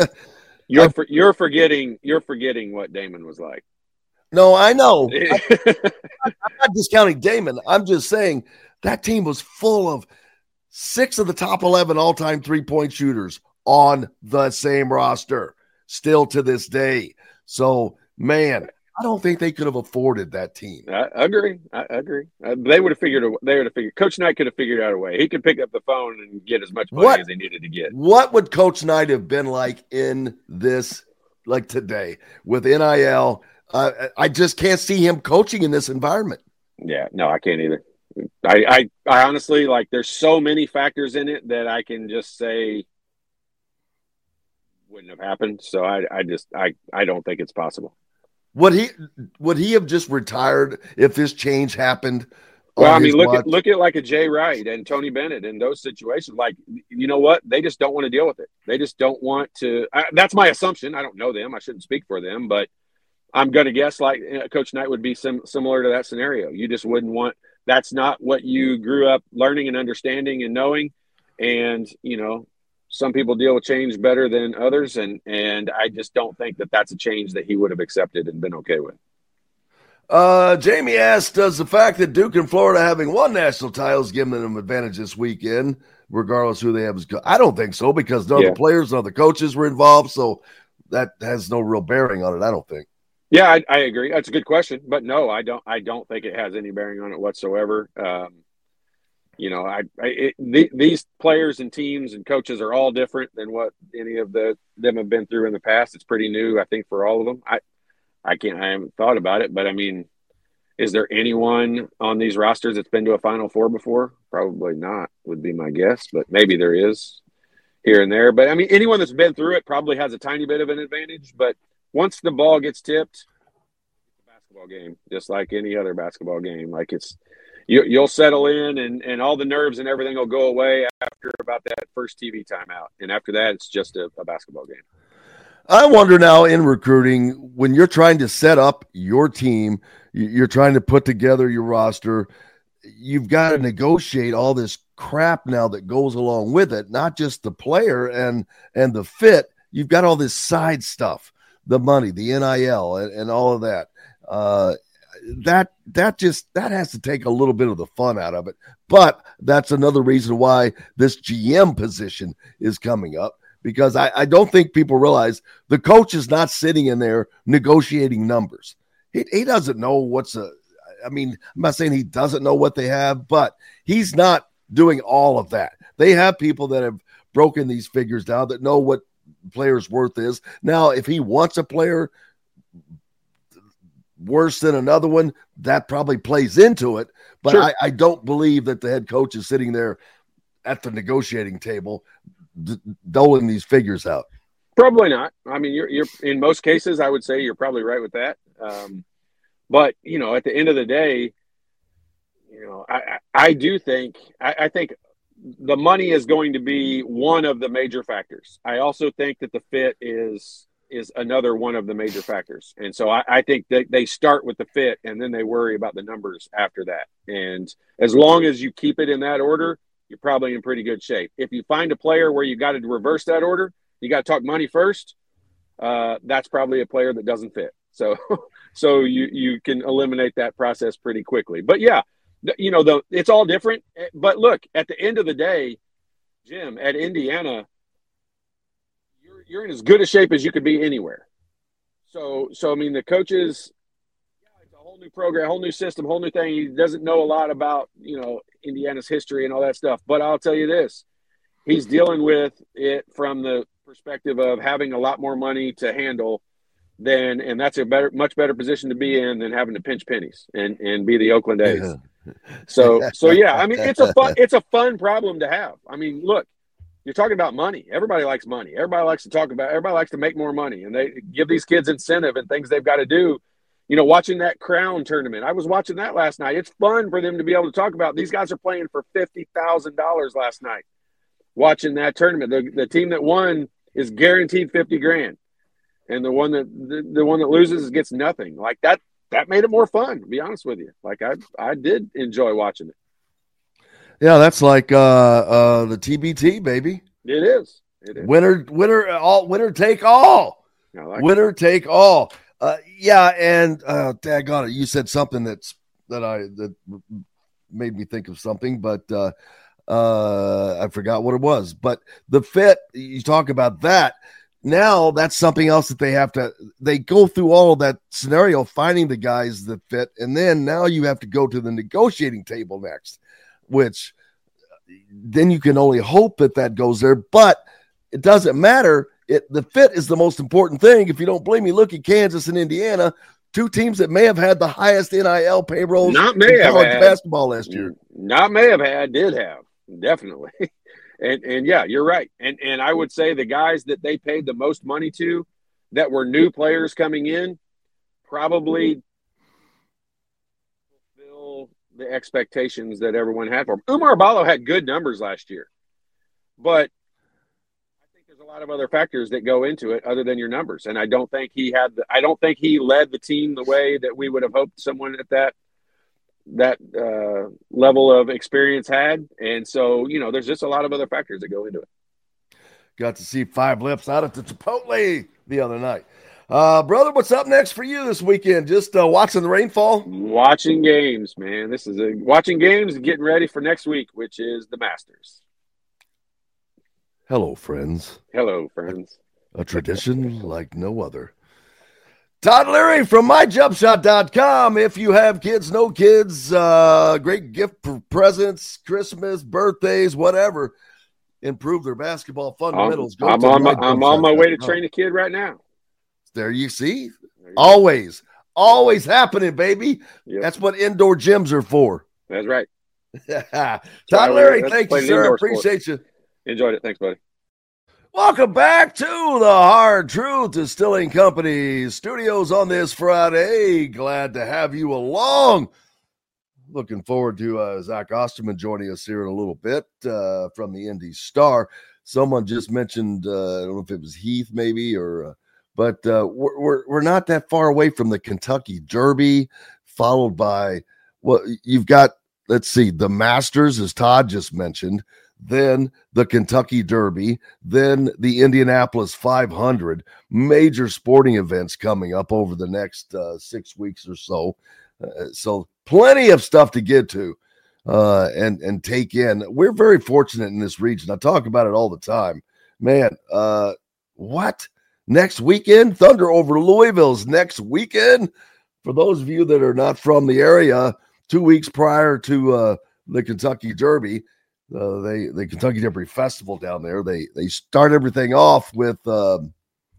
You're forgetting what Damon was like. No, I know. I'm not discounting Damon. I'm just saying that team was full of 6 of the top 11 all-time three-point shooters on the same roster, still to this day. So, man, I don't think they could have afforded that team. I agree. They would have figured. Coach Knight could have figured out a way. He could pick up the phone and get as much money as he needed to get. What would Coach Knight have been like in this, like today, with NIL? I just can't see him coaching in this environment. Yeah, no, I can't either. I honestly, like, there's so many factors in it that I can just say wouldn't have happened. So I don't think it's possible. Would he have just retired if this change happened? Well, I mean, look at like a Jay Wright and Tony Bennett in those situations. Like, you know what? They just don't want to deal with it. They just don't want to. That's my assumption. I don't know them. I shouldn't speak for them, but I'm going to guess like Coach Knight would be similar to that scenario. You just wouldn't want. That's not what you grew up learning and understanding and knowing. And, some people deal with change better than others. And I just don't think that that's a change that he would have accepted and been okay with. Jamie asked, does the fact that Duke and Florida having won national titles give them an advantage this weekend, regardless who they have? I don't think so, because none of the players, none of the coaches were involved. So that has no real bearing on it, I don't think. Yeah, I agree. That's a good question. But no, I don't think it has any bearing on it whatsoever. These players and teams and coaches are all different than what any of them have been through in the past. It's pretty new, I think, for all of them. I haven't thought about it, but I mean, is there anyone on these rosters that's been to a Final Four before? Probably not, would be my guess, but maybe there is here and there. But I mean, anyone that's been through it probably has a tiny bit of an advantage. But once the ball gets tipped, it's a basketball game, just like any other basketball game. Like you'll settle in and all the nerves and everything will go away after about that first TV timeout. And after that, it's just a basketball game. I wonder now in recruiting, when you're trying to set up your team, you're trying to put together your roster, you've got to negotiate all this crap now that goes along with it, not just the player and the fit. You've got all this side stuff, the money, the NIL and all of that. That has to take a little bit of the fun out of it. But that's another reason why this GM position is coming up, because I don't think people realize the coach is not sitting in there negotiating numbers. He doesn't know I'm not saying he doesn't know what they have, but he's not doing all of that. They have people that have broken these figures down that know what players' worth is. Now, if he wants a player worse than another one, that probably plays into it. But sure. I don't believe that the head coach is sitting there at the negotiating table doling these figures out. Probably not. I mean, you're in most cases, I would say you're probably right with that. But, at the end of the day, I do think I think the money is going to be one of the major factors. I also think that the fit is another one of the major factors. And so I think that they start with the fit and then they worry about the numbers after that. And as long as you keep it in that order, you're probably in pretty good shape. If you find a player where you got to reverse that order, you got to talk money first, that's probably a player that doesn't fit. So you can eliminate that process pretty quickly. But yeah, it's all different. But look, at the end of the day, Jim, at Indiana, you're in as good a shape as you could be anywhere. So I mean, the coaches, it's a whole new program, whole new system, whole new thing. He doesn't know a lot about, Indiana's history and all that stuff. But I'll tell you this, he's dealing with it from the perspective of having a lot more money to handle and that's a much better position to be in than having to pinch pennies and be the Oakland A's. Yeah. So yeah, I mean, it's a fun problem to have. I mean, look, you're talking about money. Everybody likes money. Everybody likes to make more money, and they give these kids incentive and things they've got to do. Watching that Crown tournament, I was watching that last night. It's fun for them to be able to talk about. These guys are playing for $50,000 last night. Watching that tournament, the team that won is guaranteed $50,000, and the one that loses gets nothing. Like that made it more fun. To be honest with you, like I did enjoy watching it. Yeah, that's like the TBT, baby. It is. Winner take all. Winner take all. Yeah, and daggone it, you said something that made me think of something, but I forgot what it was. But the fit, you talk about that. Now that's something else that they go through all of that scenario, finding the guys that fit, and then now you have to go to the negotiating table next, which then you can only hope that goes there, but it doesn't matter. The fit is the most important thing. If you don't believe me, look at Kansas and Indiana, two teams that may have had the highest NIL payrolls in college basketball last year. Did have, definitely. And yeah, you're right. And I would say the guys that they paid the most money to that were new players coming in probably fulfill the expectations that everyone had for him. Oumar Ballo had good numbers last year, but I think there's a lot of other factors that go into it other than your numbers. And I don't think he led the team the way that we would have hoped someone at that level of experience had. And so, there's just a lot of other factors that go into it. Got to see Five Lips out at the Chipotle the other night. Brother, what's up next for you this weekend? Just watching the rainfall? Watching games, man. This is watching games and getting ready for next week, which is the Masters. Hello, friends. Hello, friends. A tradition like no other. Todd Leary from MyJumpShot.com. If you have kids, no kids, great gift for presents, Christmas, birthdays, whatever. Improve their basketball fundamentals. I'm on my way to train a kid right now. There you see. Always happening, baby. Yep. That's what indoor gyms are for. That's right. Todd Leary, thank you, sir. Appreciate you. Enjoyed it. Thanks, buddy. Welcome back to the Hard Truth Distilling Company studios on this Friday. Glad to have you along. Looking forward to Zach Osterman joining us here in a little bit from the Indy Star. Someone just mentioned, I don't know if it was Heath maybe, but we're not that far away from the Kentucky Derby, followed by you've got. Let's see, the Masters, as Todd just mentioned. Then the Kentucky Derby, then the Indianapolis 500, major sporting events coming up over the next 6 weeks or so. So plenty of stuff to get to and take in. We're very fortunate in this region. I talk about it all the time. Man, what? Next weekend? Thunder over Louisville's next weekend? For those of you that are not from the area, 2 weeks prior to the Kentucky Derby, the Kentucky Derby Festival down there, they start everything off with the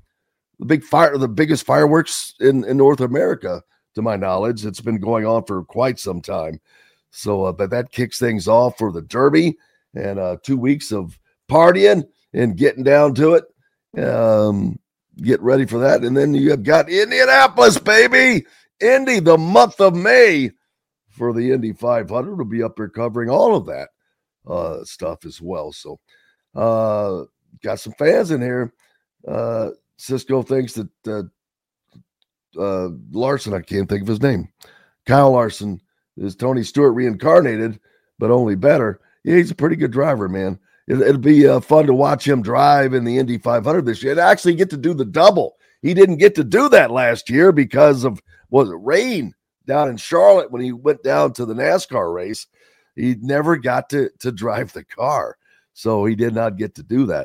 biggest fireworks in North America, to my knowledge. It's been going on for quite some time. So, but that kicks things off for the Derby and 2 weeks of partying and getting down to it. Get ready for that. And then you have got Indianapolis, baby. Indy, the month of May. for the Indy 500 will be up there covering all of that stuff as well. So got some fans in here. Cisco thinks that Larson, I can't think of his name, Kyle Larson, is Tony Stewart reincarnated, but only better. Yeah, he's a pretty good driver, man. It'll be fun to watch him drive in the Indy 500 this year and actually get to do the double. He didn't get to do that last year because of, rain down in Charlotte when he went down to the NASCAR race. He never got to drive the car, so he did not get to do that.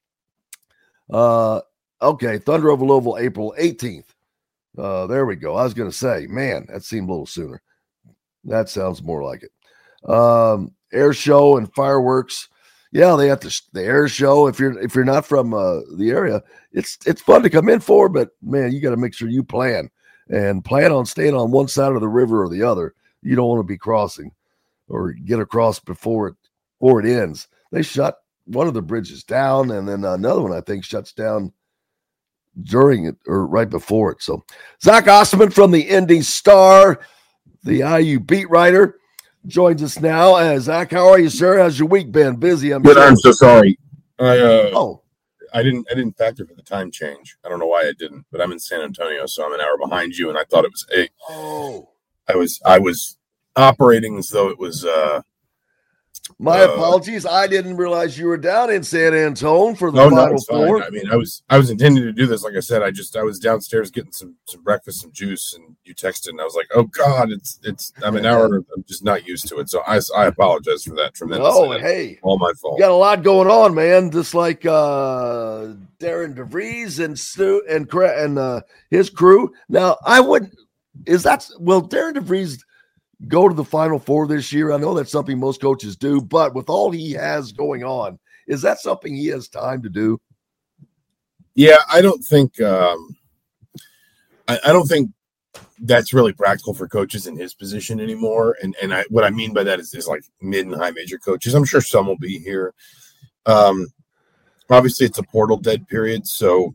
Okay, Thunder over Louisville, April 18th. There we go. I was going to say, man, that seemed a little sooner. That sounds more like it. Air show and fireworks. Yeah, they have the air show. If you're not from the area, it's fun to come in for, but man, you got to make sure you plan on staying on one side of the river or the other. You don't want to be crossing or get across before it ends. They shut one of the bridges down, and then another one I think shuts down during it or right before it. So Zach Osterman from the Indy Star, the IU beat writer, joins us now. Zach, how are you, sir? How's your week been? Busy, I'm Good. sure. I'm so sorry. I didn't factor for the time change. I don't know why I didn't, but I'm in San Antonio, so I'm an hour behind you, and I thought it was 8. I was operating as though it was my apologies. I didn't realize you were down in San Antone for the Final Four. I mean, I was intending to do this. Like I said, I was downstairs getting some breakfast, some juice, and you texted, and I was like, oh God, I'm an hour. I'm just not used to it. So I apologize for that tremendously. Oh, hey, all my fault. You got a lot going on, man. Just like Darren DeVries and Stu and his crew. Now, Darren DeVries go to the Final Four this year? I know that's something most coaches do, but with all he has going on, is that something he has time to do? Yeah, I don't think I don't think that's really practical for coaches in his position anymore. And what I mean by that is like mid and high major coaches. I'm sure some will be here. Obviously, it's a portal dead period, so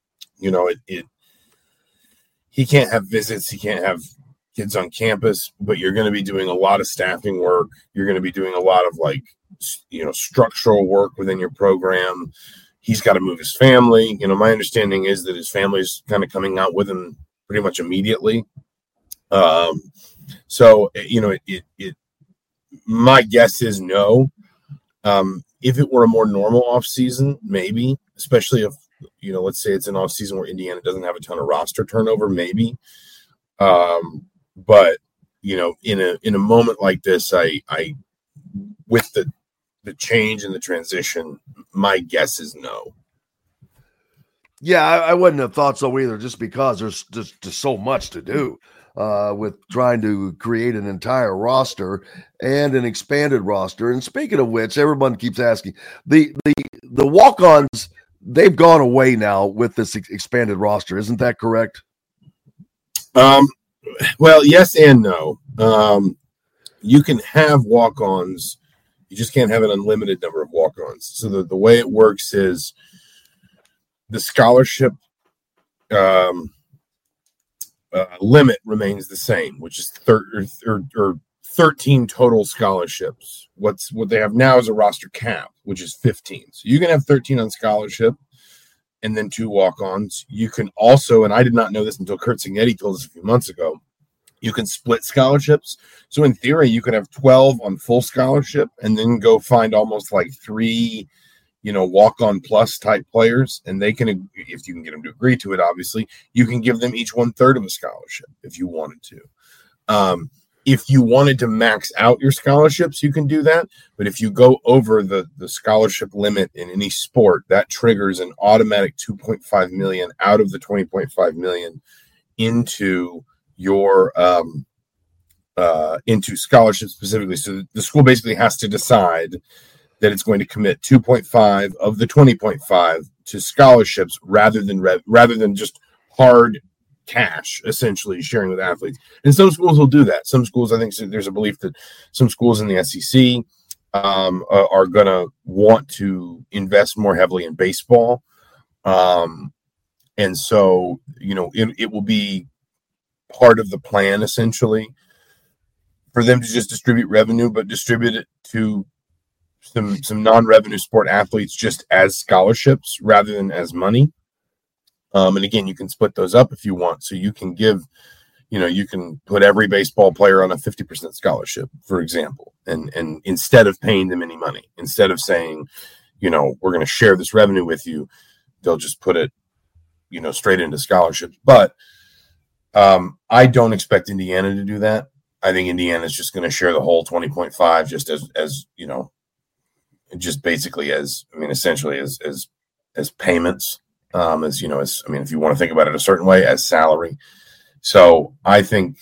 he can't have visits. He can't have kids on campus, but you're going to be doing a lot of staffing work. You're going to be doing a lot of structural work within your program. He's got to move his family. My understanding is that his family's kind of coming out with him pretty much immediately. So my guess is no. If it were a more normal off season, maybe, especially if, let's say it's an off season where Indiana doesn't have a ton of roster turnover, maybe. But in a moment like this, I with the change and the transition, my guess is no. Yeah, I wouldn't have thought so either, just because there's just so much to do with trying to create an entire roster and an expanded roster. And speaking of which, everyone keeps asking, the walk-ons, they've gone away now with this expanded roster. Isn't that correct? Well, yes and no. You can have walk-ons. You just can't have an unlimited number of walk-ons. So the way it works is the scholarship limit remains the same, which is 13 total scholarships. What they have now is a roster cap, which is 15. So you can have 13 on scholarship and then 2 walk-ons. You can also, and I did not know this until Kurt Signetti told us a few months ago, you can split scholarships. So in theory, you could have 12 on full scholarship and then go find almost like 3, walk-on plus type players. And they can, if you can get them to agree to it, obviously, you can give them each 1/3 of a scholarship if you wanted to. If you wanted to max out your scholarships, you can do that. But if you go over the scholarship limit in any sport, that triggers an automatic $2.5 million out of the $20.5 million into your into scholarships specifically. So the school basically has to decide that it's going to commit 2.5 of the 20.5 to scholarships rather than just hard cash, essentially sharing with athletes. And some schools will do that. Some schools, I think there's a belief that some schools in the SEC are going to want to invest more heavily in baseball. And so, it will be part of the plan, essentially. for them to just distribute revenue, but distribute it to some non-revenue sport athletes just as scholarships rather than as money. And again, you can split those up if you want. So you can give, you can put every baseball player on a 50% scholarship, for example, and instead of paying them any money, instead of saying, we're going to share this revenue with you, they'll just put it, straight into scholarships. But I don't expect Indiana to do that. I think Indiana is just going to share the whole 20.5 just as just basically essentially as payments, if you want to think about it a certain way, as salary. So I think,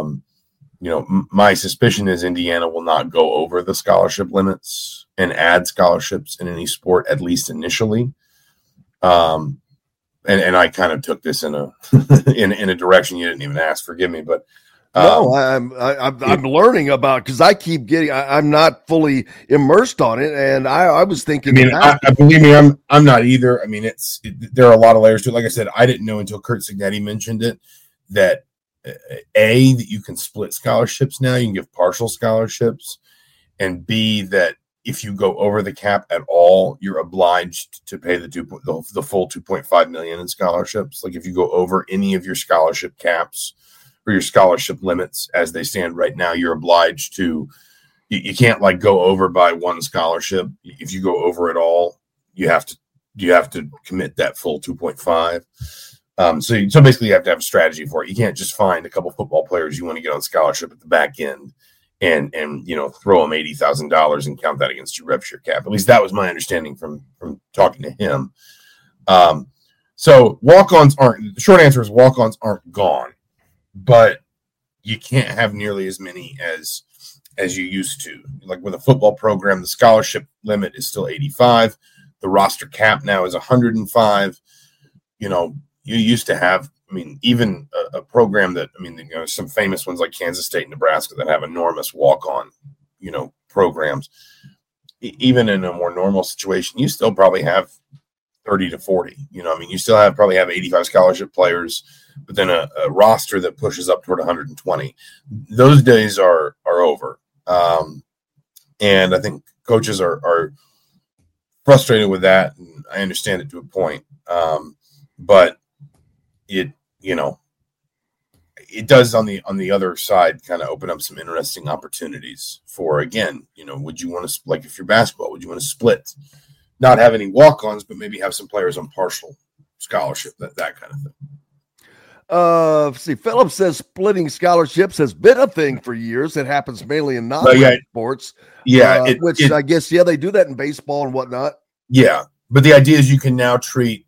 my suspicion is Indiana will not go over the scholarship limits and add scholarships in any sport, at least initially. And I kind of took this in a in a direction you didn't even ask. Forgive me, but no, I'm learning about, because I keep getting, I'm not fully immersed on it, and I was thinking. I believe me, I'm not either. There are a lot of layers to it. Like I said, I didn't know until Curt Cignetti mentioned it that that you can split scholarships now. You can give partial scholarships, and B, that if you go over the cap at all, you're obliged to pay the full $2.5 million in scholarships. Like if you go over any of your scholarship caps or your scholarship limits as they stand right now, you're obliged to. You can't go over by one scholarship. If you go over it all, you have to commit that full 2.5. So basically you have to have a strategy for it. You can't just find a couple football players you want to get on scholarship at the back end and throw them $80,000 and count that against your rev share cap. At least that was my understanding from talking to him. So walk-ons the short answer is walk-ons aren't gone, but you can't have nearly as many as you used to. Like with a football program, the scholarship limit is still 85. The roster cap now is 105. You used to have, even a program that, some famous ones like Kansas State and Nebraska that have enormous walk-on, programs. Even in a more normal situation, you still probably have 30 to 40. You still probably have 85 scholarship players, but then a roster that pushes up toward 120. Those days are over. And I think coaches are frustrated with that, and I understand it to a point. But it does on the other side kind of open up some interesting opportunities for, again, would you want to, like if you're basketball, would you want to split, not have any walk-ons, but maybe have some players on partial scholarship, that kind of thing. See, Philip says splitting scholarships has been a thing for years. It happens mainly in non-sports. Yeah. I guess, they do that in baseball and whatnot. Yeah. But the idea is you can now treat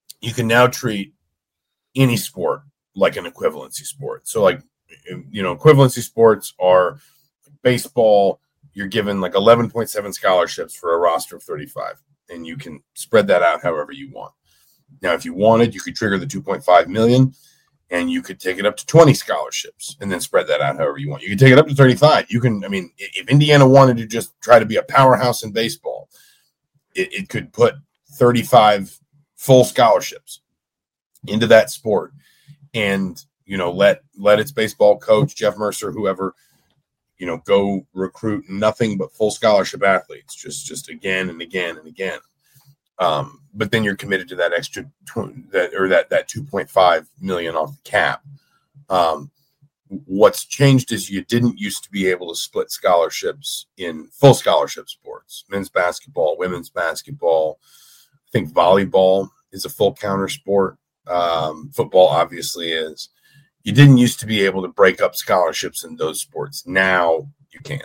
any sport like an equivalency sport. So equivalency sports are baseball. You're given 11.7 scholarships for a roster of 35, and you can spread that out however you want. Now, if you wanted, you could trigger the 2.5 million, and you could take it up to 20 scholarships and then spread that out however you want. You could take it up to 35. You can, if Indiana wanted to just try to be a powerhouse in baseball, it could put 35 full scholarships into that sport and, let its baseball coach, Jeff Mercer, whoever, go recruit nothing but full scholarship athletes, just again and again and again. But then you're committed to that extra that 2.5 million off the cap. What's changed is you didn't used to be able to split scholarships in full scholarship sports, men's basketball, women's basketball. I think volleyball is a full counter sport. Football obviously is. You didn't used to be able to break up scholarships in those sports. Now you can.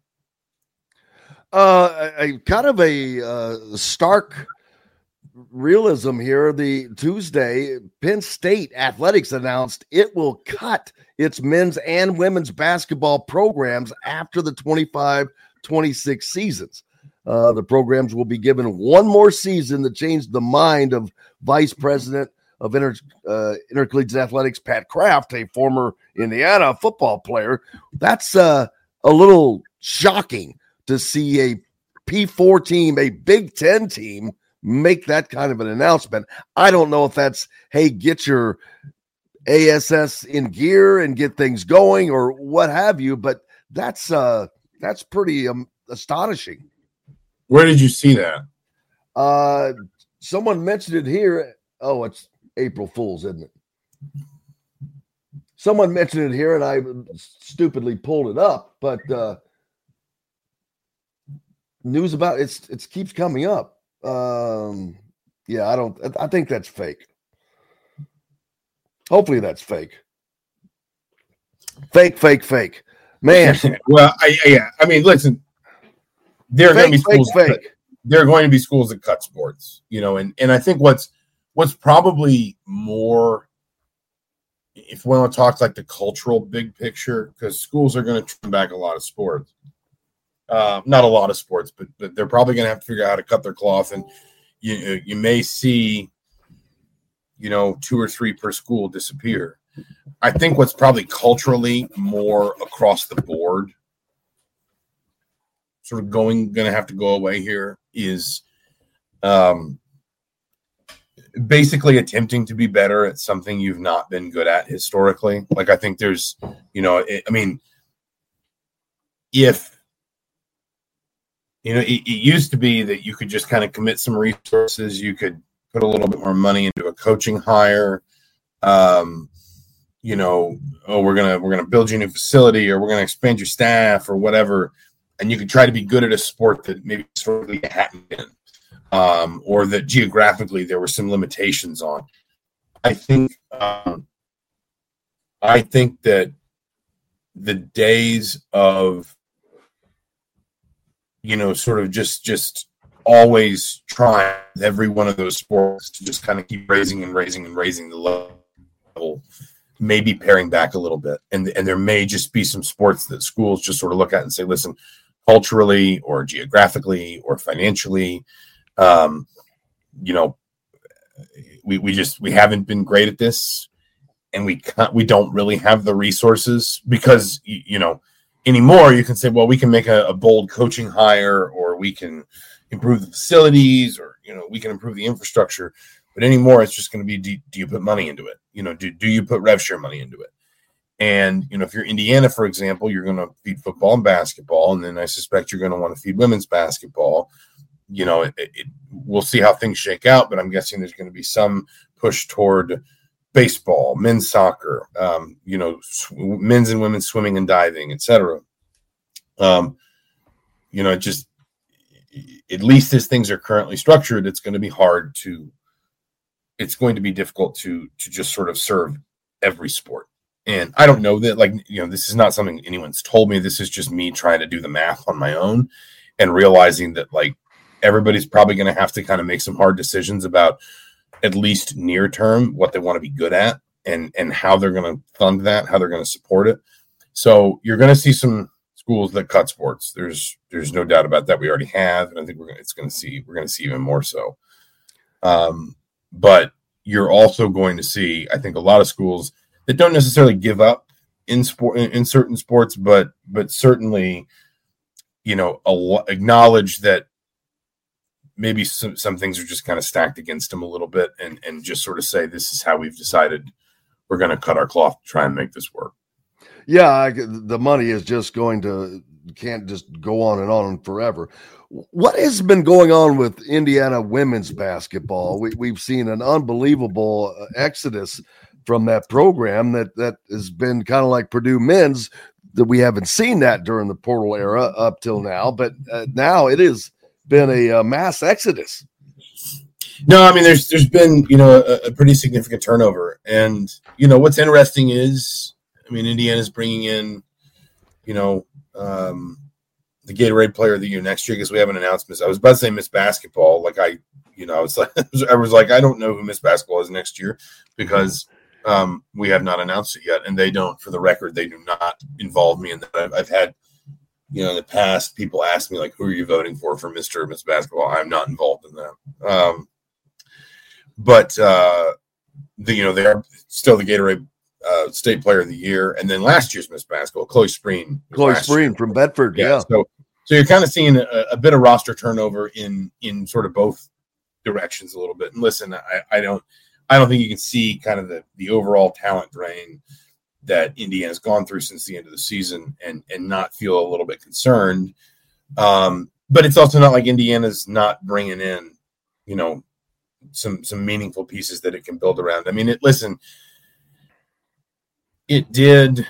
Kind of a stark realism here. The Tuesday, Penn State Athletics announced it will cut its men's and women's basketball programs after the 25-26 seasons. The programs will be given one more season to change the mind of Vice President of Intercollegiate Athletics, Pat Kraft, a former Indiana football player. That's a little shocking to see a P4 team, a Big Ten team, make that kind of an announcement. I don't know if that's, hey, get your ASS in gear and get things going or what have you, but That's pretty astonishing. Where did you see that? Someone mentioned it here. Oh, it's April Fool's, isn't it? Someone mentioned it here, and I stupidly pulled it up. But news about it keeps coming up. Yeah, I think that's fake. Hopefully that's fake. Fake. Man. Well, I mean, listen, there are going to be schools. There are going to be schools that cut sports, and I think what's probably more, if we want to talk like the cultural big picture, because schools are going to trim back a lot of sports. Not a lot of sports, but they're probably going to have to figure out how to cut their cloth, and you may see, 2 or 3 per school disappear. I think what's probably culturally more across the board sort of going to have to go away here is basically attempting to be better at something you've not been good at historically. Like, I think there's, if, it used to be that you could just kind of commit some resources, you could put a little bit more money into a coaching hire, we're gonna build you a new facility, or we're gonna expand your staff, or whatever, and you can try to be good at a sport that maybe historically hadn't been, or that geographically there were some limitations on. I think that the days of sort of just always trying every one of those sports to just kind of keep raising the level, maybe paring back a little bit. And there may just be some sports that schools just sort of look at and say, listen, culturally or geographically or financially, we haven't been great at this, and we don't really have the resources, because, anymore you can say, well, we can make a bold coaching hire, or we can improve the facilities, or, we can improve the infrastructure. But anymore, it's just going to be, do you put money into it? Do you put rev share money into it? And, if you're Indiana, for example, you're going to feed football and basketball. And then I suspect you're going to want to feed women's basketball. We'll see how things shake out, but I'm guessing there's going to be some push toward baseball, men's soccer, men's and women's swimming and diving, etc. Just, at least as things are currently structured, it's going to be difficult to just sort of serve every sport. And I don't know that, this is not something anyone's told me. This is just me trying to do the math on my own and realizing that, everybody's probably going to have to kind of make some hard decisions about, at least near term, what they want to be good at, and how they're going to fund that, how they're going to support it. So you're going to see some schools that cut sports. There's no doubt about that. We already have, and I think we're going to see even more so. But you're also going to see, I think, a lot of schools that don't necessarily give up in certain sports, but certainly, acknowledge that maybe some things are just kind of stacked against them a little bit, and just sort of say, this is how we've decided we're going to cut our cloth to try and make this work. Yeah, the money is just can't just go on and forever. What has been going on with Indiana women's basketball? We've seen an unbelievable exodus from that program that has been kind of like Purdue men's, that we haven't seen that during the portal era up till now, but now it has been a mass exodus. No, I mean, there's been, a pretty significant turnover. And, what's interesting is, Indiana's bringing in, the Gatorade Player of the Year next year, because we haven't announced Miss. I was about to say Miss Basketball. I was like, I don't know who Miss Basketball is next year, because we have not announced it yet, and they don't. For the record, they do not involve me in that. I've had, in the past, people ask me, who are you voting for Mr. or Miss Basketball? I'm not involved in that. But they are still the Gatorade State Player of the Year, and then last year's Miss Basketball, Chloe Spreen from Bedford. Yeah. So you're kind of seeing a bit of roster turnover in sort of both directions a little bit. And listen, I don't think you can see kind of the overall talent drain that Indiana's gone through since the end of the season and not feel a little bit concerned. But it's also not like Indiana's not bringing in, some meaningful pieces that it can build around. I mean, it did.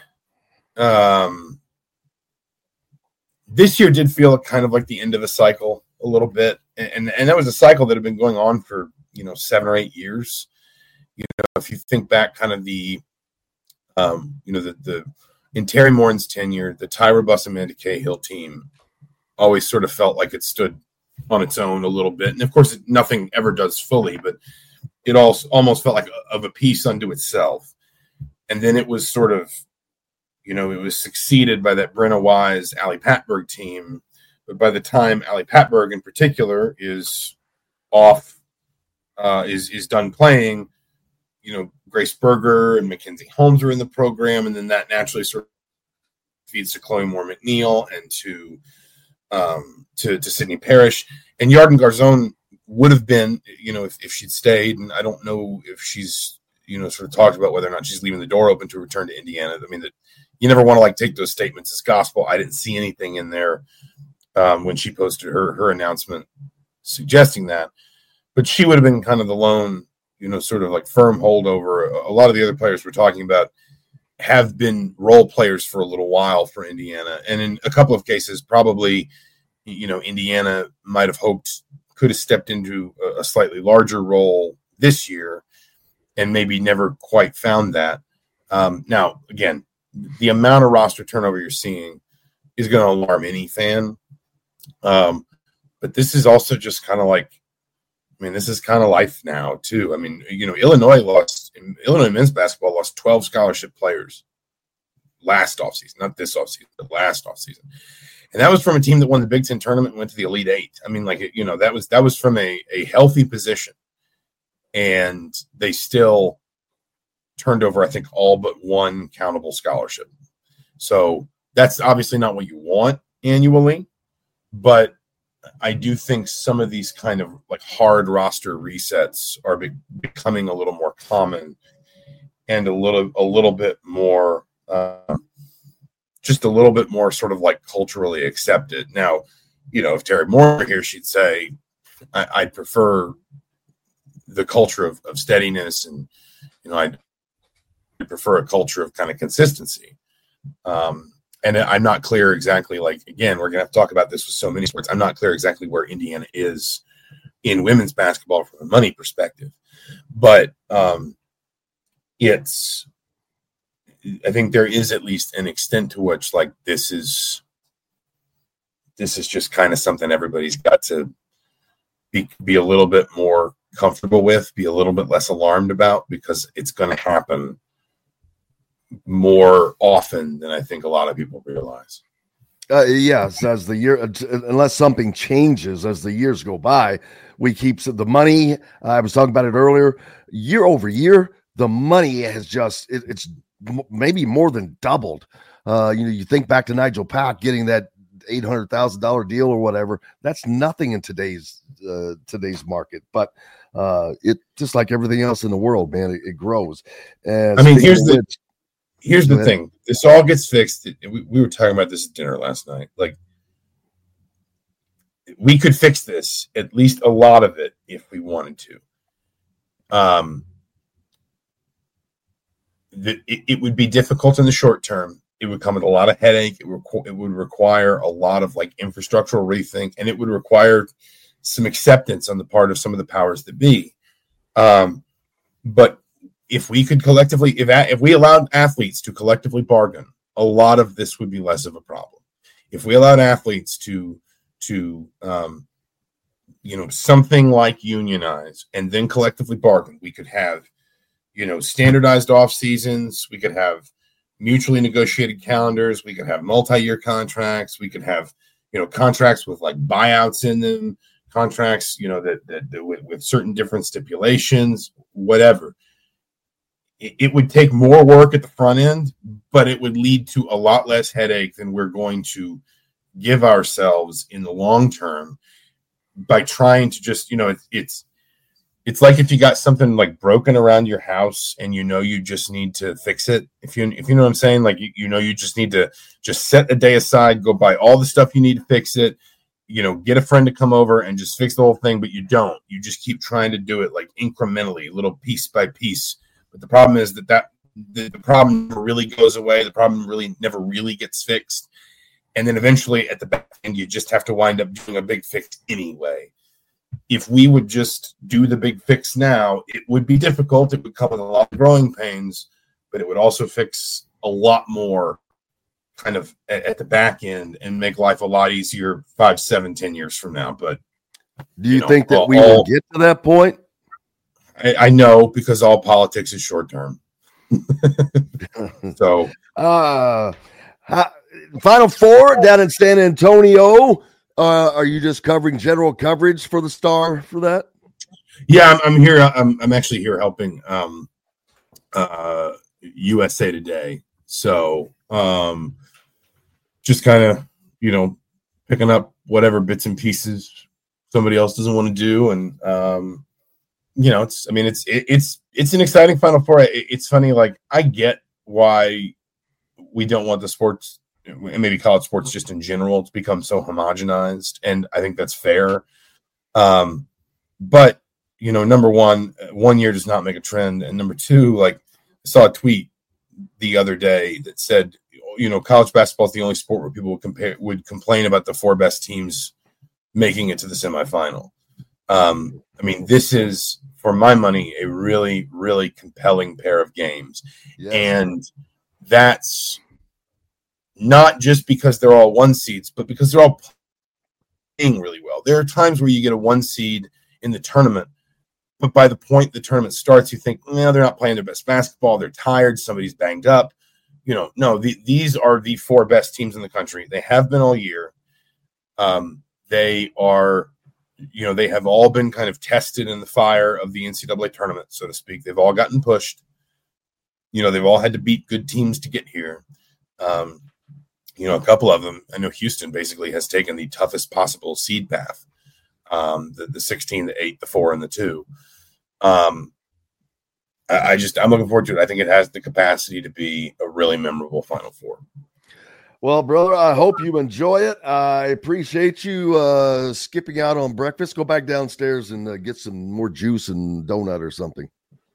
This year did feel kind of like the end of a cycle a little bit. And that was a cycle that had been going on for, 7 or 8 years. If you think back kind of the in Terry Morin's tenure, the Tyra Buss, Amanda Cahill team always sort of felt like it stood on its own a little bit. And of course, nothing ever does fully, but it also almost felt like of a piece unto itself. And then it was sort of, it was succeeded by that Brenna Wise, Ali Patberg team. But by the time Ali Patberg in particular is off, is done playing, Grace Berger and Mackenzie Holmes are in the program. And then that naturally sort of feeds to Chloe Moore McNeil and to Sydney Parrish. And Yarden Garzon would have been, if she'd stayed. And I don't know if she's, sort of talked about whether or not she's leaving the door open to return to Indiana. I mean, that you never want to take those statements as gospel. I didn't see anything in there when she posted her announcement suggesting that. But she would have been kind of the lone, sort of firm holdover. A lot of the other players we're talking about have been role players for a little while for Indiana. And in a couple of cases, probably, Indiana might have hoped could have stepped into a slightly larger role this year and maybe never quite found that. Now, again, the amount of roster turnover you're seeing is going to alarm any fan. But this is also just kind of this is kind of life now too. I mean, Illinois men's basketball lost 12 scholarship players last offseason, not this offseason, but last offseason. And that was from a team that won the Big Ten tournament and went to the Elite Eight. I mean, that was from a healthy position. And they still turned over, I think, all but one countable scholarship. So that's obviously not what you want annually, but I do think some of these kind of hard roster resets are becoming a little more common and a little bit more, just a little bit more sort of culturally accepted. Now, if Terry Moore were here, she'd say, I'd prefer the culture of steadiness, and I'd prefer a culture of kind of consistency. And I'm not clear exactly, again, we're going to have to talk about this with so many sports. I'm not clear exactly where Indiana is in women's basketball from a money perspective. But I think there is at least an extent to which this is just kind of something everybody's got to be a little bit more comfortable with, be a little bit less alarmed about, because it's going to happen more often than I think a lot of people realize. Yes, as the year, unless something changes as the years go by, we keep the money. I was talking about it earlier. Year over year, the money has it's maybe more than doubled. You think back to Nigel Pack getting that $800,000 deal or whatever. That's nothing in today's market, but it just like everything else in the world, man, it grows. And I mean, here's the thing. This all gets fixed. We were talking about this at dinner last night. We could fix this, at least a lot of it, if we wanted to. It would be difficult in the short term. It would come with a lot of headache. It would require a lot of infrastructural rethink, and it would require some acceptance on the part of some of the powers that be. But if we could collectively, if we allowed athletes to collectively bargain, a lot of this would be less of a problem. If we allowed athletes to something like unionize and then collectively bargain, we could have, standardized off seasons. We could have mutually negotiated calendars. We could have multi-year contracts. We could have, contracts with buyouts in them, contracts, that with certain different stipulations, whatever. It would take more work at the front end, but it would lead to a lot less headache than we're going to give ourselves in the long term by trying to just, it's like if you got something like broken around your house and you just need to fix it. If you know what I'm saying, like you just need to just set a day aside, go buy all the stuff you need to fix it, get a friend to come over and just fix the whole thing, but you don't. You just keep trying to do it like incrementally, little piece by piece. But the problem is that the problem never really goes away. The problem really never really gets fixed. And then eventually at the back end, you just have to wind up doing a big fix anyway. If we would just do the big fix now, it would be difficult. It would come with a lot of growing pains, but it would also fix a lot more kind of at the back end and make life a lot easier 5, 7, 10 years from now. But do you think that we will get to that point? I know, because all politics is short term. So, Final Four down in San Antonio. Are you just covering general coverage for the Star for that? Yeah, I'm here. I'm actually here helping USA Today. So just kind of picking up whatever bits and pieces somebody else doesn't want to do, and it's an exciting Final Four. It's funny, like I get why we don't want the sports, and maybe college sports just in general, to become so homogenized, and I think that's fair. But number one year does not make a trend, and number two, like I saw a tweet the other day that said, college basketball is the only sport where people would complain about the 4 best teams making it to the semifinal. This is, for my money, a really, really compelling pair of games. Yes. And that's not just because they're all 1 seeds, but because they're all playing really well. There are times where you get a 1 seed in the tournament, but by the point the tournament starts, you think, they're not playing their best basketball. They're tired. Somebody's banged up. These are the 4 best teams in the country. They have been all year. They are, they have all been kind of tested in the fire of the NCAA tournament, so to speak. They've all gotten pushed. They've all had to beat good teams to get here. A couple of them, I know Houston basically has taken the toughest possible seed path, the 16, the 8, the 4, and the 2. I'm looking forward to it. I think it has the capacity to be a really memorable Final Four. Well, brother, I hope you enjoy it. I appreciate you skipping out on breakfast. Go back downstairs and get some more juice and donut or something.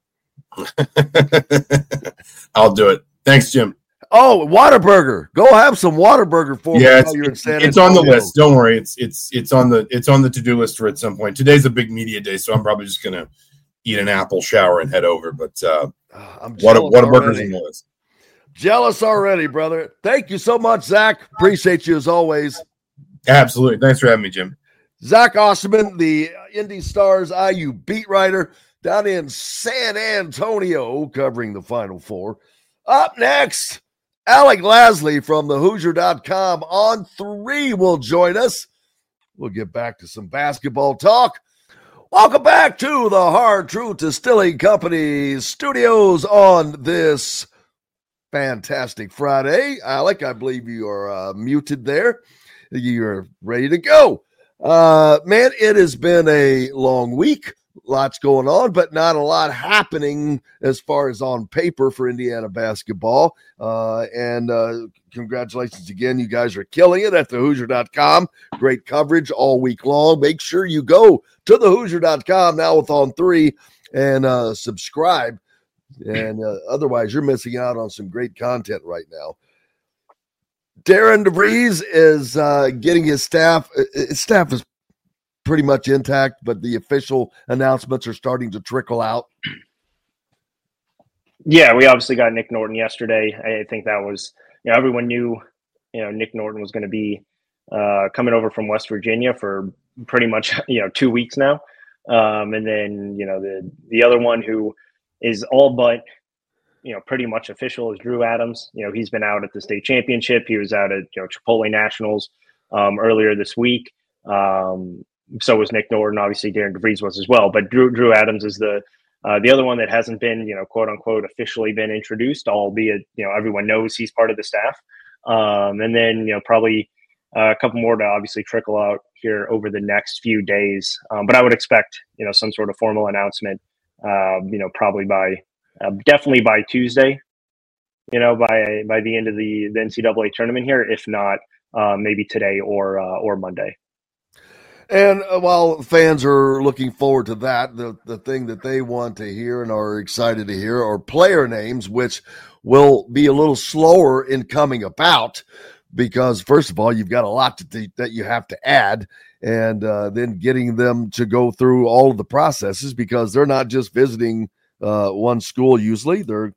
I'll do it. Thanks, Jim. Oh, Whataburger. Go have some Whataburger for me. Yeah, it's on the list. Don't worry. It's on the to-do list for at some point. Today's a big media day, so I'm probably just gonna eat an apple, shower, and head over. But Whataburger's on the list. Jealous already, brother. Thank you so much, Zach. Appreciate you as always. Absolutely. Thanks for having me, Jim. Zach Osterman, the Indy Stars IU beat writer down in San Antonio, covering the Final Four. Up next, Alec Lasley from the Hoosier.com on 3 will join us. We'll get back to some basketball talk. Welcome back to the Hard Truth Distilling Company studios on this fantastic Friday. Alec, I believe you are muted there. You're ready to go. Man, it has been a long week. Lots going on, but not a lot happening as far as on paper for Indiana basketball. And congratulations again. You guys are killing it at thehoosier.com. Great coverage all week long. Make sure you go to thehoosier.com now with On 3 and subscribe. And otherwise, you're missing out on some great content right now. Darren DeVries is getting his staff. His staff is pretty much intact, but the official announcements are starting to trickle out. Yeah, we obviously got Nick Norton yesterday. I think that was, everyone knew, Nick Norton was going to be coming over from West Virginia for pretty much, 2 weeks now. And then, the other one who is all but, pretty much official is Drew Adams. He's been out at the state championship. He was out at, Chipotle Nationals earlier this week. So was Nick Norton. Obviously, Darren DeVries was as well. But Drew Adams is the other one that hasn't been, quote unquote, officially been introduced, albeit, everyone knows he's part of the staff. And then, probably a couple more to obviously trickle out here over the next few days. But I would expect, some sort of formal announcement, probably definitely by Tuesday, by the end of the NCAA tournament here, if not maybe today or Monday. And while fans are looking forward to that, the thing that they want to hear and are excited to hear are player names, which will be a little slower in coming about because, first of all, you've got a lot that you have to add, and then getting them to go through all of the processes because they're not just visiting one school usually. They're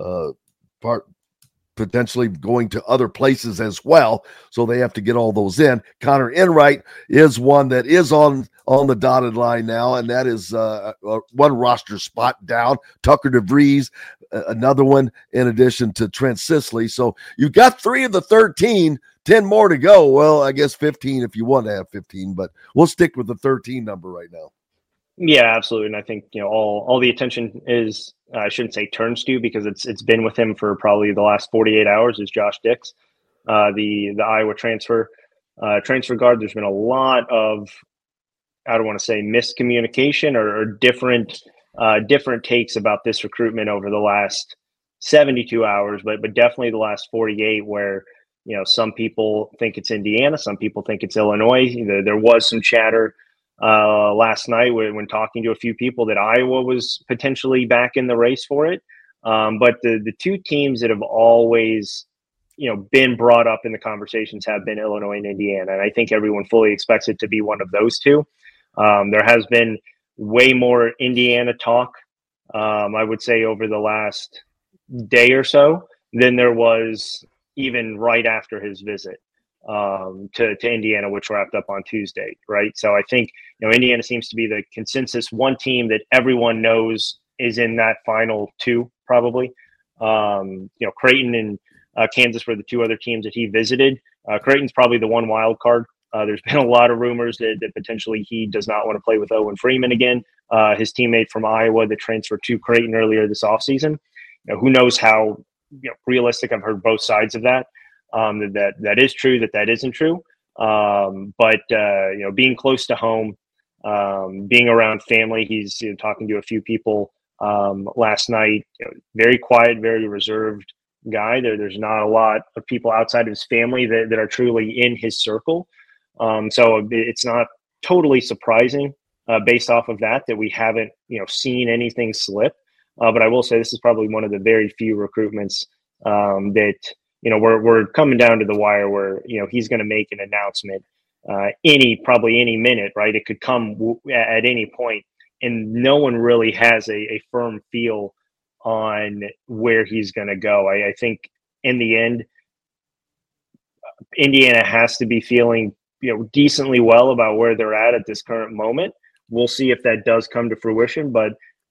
potentially going to other places as well. So they have to get all those in. Connor Enright is one that is on the dotted line now, and that is one roster spot down. Tucker DeVries, another one in addition to Trent Sisley. So you've got 3 of the 13, 10 more to go. Well, I guess 15 if you want to have 15, but we'll stick with the 13 number right now. Yeah, absolutely. And I think, all the attention is, I shouldn't say turns to, because it's been with him for probably the last 48 hours, is Josh Dix, the Iowa transfer guard. There's been a lot of, I don't want to say miscommunication or different takes about this recruitment over the last 72 hours, but definitely the last 48, where, some people think it's Indiana, some people think it's Illinois. There was some chatter last night when talking to a few people that Iowa was potentially back in the race for it. But the two teams that have always, been brought up in the conversations have been Illinois and Indiana. And I think everyone fully expects it to be one of those two. There has been way more Indiana talk, I would say, over the last day or so than there was even right after his visit to Indiana, which wrapped up on Tuesday, right? So I think, Indiana seems to be the consensus one team that everyone knows is in that final two, probably. Creighton and Kansas were the two other teams that he visited. Creighton's probably the one wild card. There's been a lot of rumors that potentially he does not want to play with Owen Freeman again, his teammate from Iowa that transferred to Creighton earlier this offseason. Who knows how realistic? I've heard both sides of that. That is true, that isn't true. But being close to home, being around family, he's talking to a few people last night. Very quiet, very reserved guy. There's not a lot of people outside of his family that are truly in his circle. So it's not totally surprising based off of that we haven't seen anything slip. But I will say this is probably one of the very few recruitments that we're coming down to the wire where he's going to make an announcement probably any minute, right? It could come at any point, and no one really has a firm feel on where he's going to go. I think in the end, Indiana has to be feeling decently well about where they're at this current moment. We'll see if that does come to fruition, but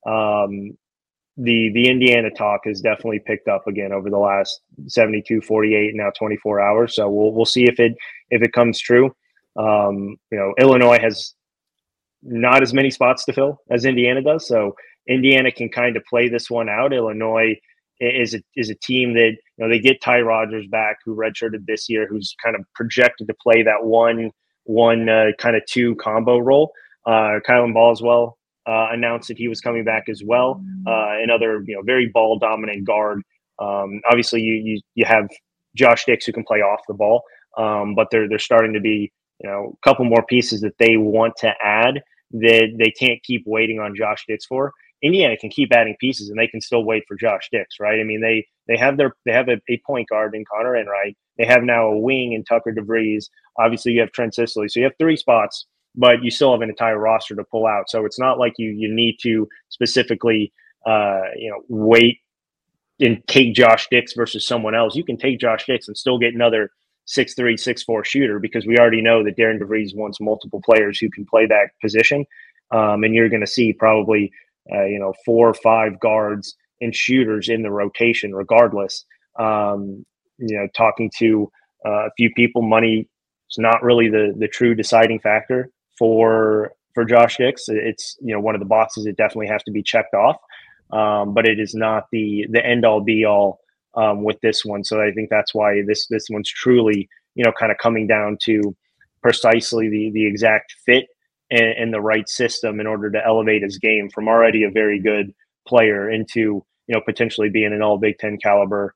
the Indiana talk has definitely picked up again over the last 72, 48, now 24 hours. So we'll see if it comes true. Illinois has not as many spots to fill as Indiana does, so Indiana can kind of play this one out. Illinois is a team that they get Ty Rodgers back, who redshirted this year, who's kind of projected to play that one kind of two combo role. Kylan Boswell announced that he was coming back as well. Another very ball dominant guard. Obviously you have Josh Dix, who can play off the ball, but they're starting to be a couple more pieces that they want to add that they can't keep waiting on Josh Dix for. Indiana can keep adding pieces and they can still wait for Josh Dix, right? I mean, they have a point guard in Connor Enright. They have now a wing in Tucker DeVries. Obviously you have Trent Sisley. So you have 3 spots, but you still have an entire roster to pull out. So it's not like you need to specifically, wait and take Josh Dix versus someone else. You can take Josh Dix and still get another 6'3", 6'4" shooter, because we already know that Darren DeVries wants multiple players who can play that position. And you're going to see probably, 4 or 5 guards and shooters in the rotation regardless. Talking to a few people, money is not really the true deciding factor for Josh Dix. It's, one of the boxes that definitely has to be checked off. But it is not the end all be all with this one. So I think that's why this one's truly, kind of coming down to precisely the exact fit and the right system in order to elevate his game from already a very good player into, potentially being an all Big Ten caliber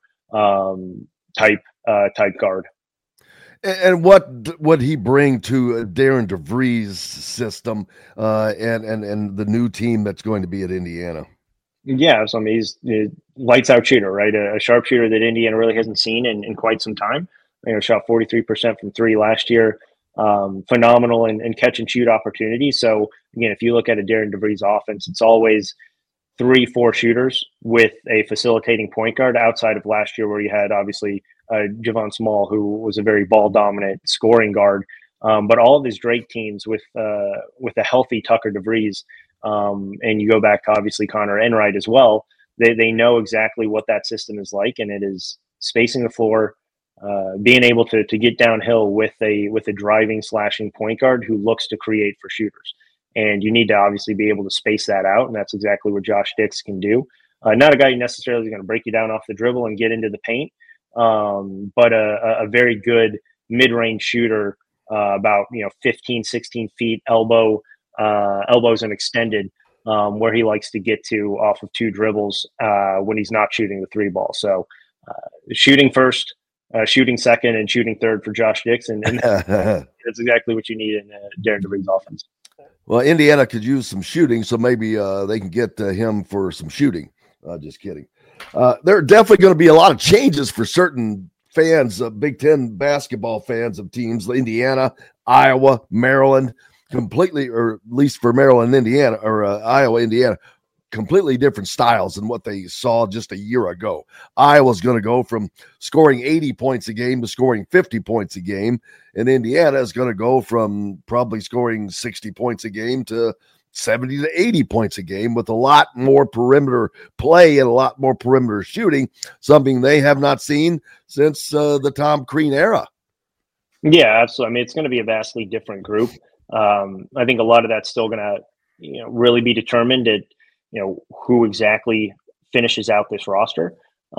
type guard. And what would he bring to Darren DeVries' system and the new team that's going to be at Indiana? Yeah, so I mean, he's a lights out shooter, right? A sharpshooter that Indiana really hasn't seen in quite some time. Shot 43% from three last year. Phenomenal in catch and shoot opportunities. So again, if you look at a Darren DeVries offense, it's always 3-4 shooters with a facilitating point guard outside of last year where you had obviously Javon Small, who was a very ball dominant scoring guard. But all of his Drake teams with a healthy Tucker DeVries, and you go back to obviously Connor Enright as well, they know exactly what that system is like, and it is spacing the floor, being able to get downhill with a driving slashing point guard who looks to create for shooters. And you need to obviously be able to space that out, and that's exactly what Josh Dix can do. Not a guy who necessarily is going to break you down off the dribble and get into the paint, but a very good mid-range shooter, about 15, 16 feet, elbows and extended, where he likes to get to off of two dribbles when he's not shooting the three ball. So shooting first, shooting second, and shooting third for Josh Dix, and that's exactly what you need in Darren DeVries' offense. Well, Indiana could use some shooting, so maybe they can get him for some shooting. Just kidding. There are definitely going to be a lot of changes for certain fans, Big Ten basketball fans of teams, Indiana, Iowa, Maryland, completely, or at least for Maryland, Indiana, or Iowa, Indiana, completely different styles than what they saw just a year ago. Iowa's going to go from scoring 80 points a game to scoring 50 points a game, and Indiana is going to go from probably scoring 60 points a game to 70 to 80 points a game with a lot more perimeter play and a lot more perimeter shooting, something they have not seen since the Tom Crean era. Yeah, absolutely. I mean, it's going to be a vastly different group. I think a lot of that's still going to, really be determined at, who exactly finishes out this roster.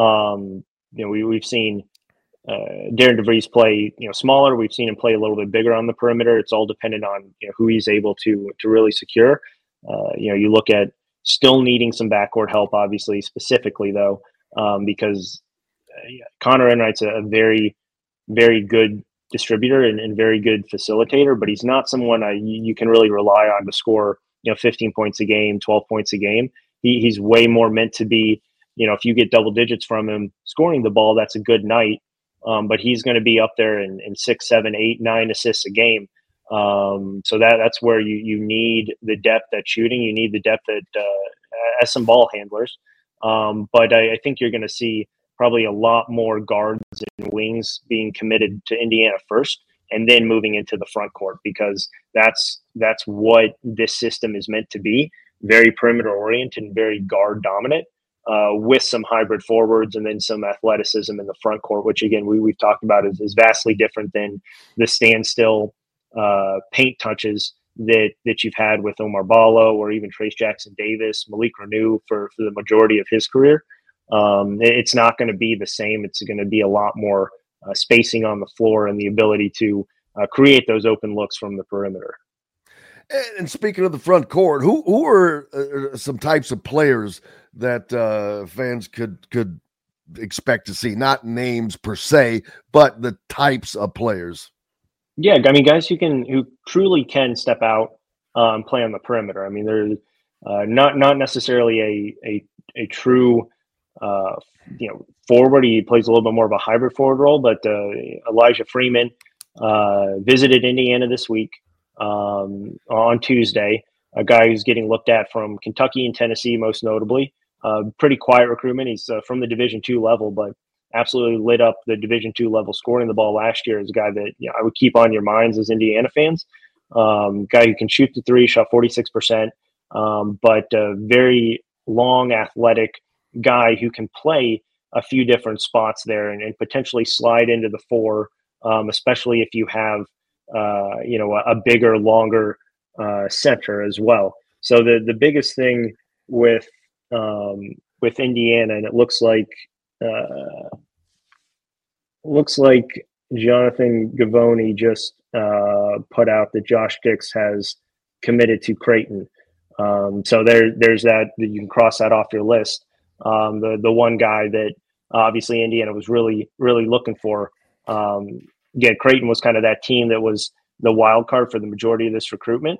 We've seen Darren DeVries play, smaller. We've seen him play a little bit bigger on the perimeter. It's all dependent on who he's able to really secure. You look at still needing some backcourt help, obviously, specifically though, because Connor Enright's a very, very good distributor and very good facilitator, but he's not someone you can really rely on to score 15 points a game, 12 points a game. He's way more meant to be, if you get double digits from him scoring the ball, that's a good night. But he's going to be up there in 6, 7, 8, 9 assists a game. So that's where you need the depth at shooting. You need the depth as some ball handlers. But I think you're going to see probably a lot more guards and wings being committed to Indiana first, and then moving into the front court, because that's what this system is meant to be. Very perimeter oriented and very guard dominant, with some hybrid forwards and then some athleticism in the front court, which again, we've talked about is vastly different than the standstill paint touches that you've had with Omar Ballo or even Trace Jackson Davis, Malik Renew for the majority of his career. It's not going to be the same. It's going to be a lot more spacing on the floor and the ability to create those open looks from the perimeter. And speaking of the front court, who are some types of players that fans could expect to see? Not names per se, but the types of players. Yeah, I mean, guys who truly can step out and play on the perimeter. I mean, they're not necessarily a true forward. He plays a little bit more of a hybrid forward role, but Elijah Freeman visited Indiana this week on Tuesday, a guy who's getting looked at from Kentucky and Tennessee, most notably. Pretty quiet recruitment. He's from the Division II level, but absolutely lit up the Division II level scoring the ball last year. Is a guy that I would keep on your minds as Indiana fans. Guy who can shoot the three, shot 46%, but very long, athletic guy who can play a few different spots there and potentially slide into the four, especially if you have a bigger, longer center as well. So the biggest thing with Indiana, and it looks like Jonathan Givony just put out that Josh Dix has committed to Creighton. So there's that you can cross that off your list. The one guy that obviously Indiana was really, really looking for. Again, Creighton was kind of that team that was the wild card for the majority of this recruitment.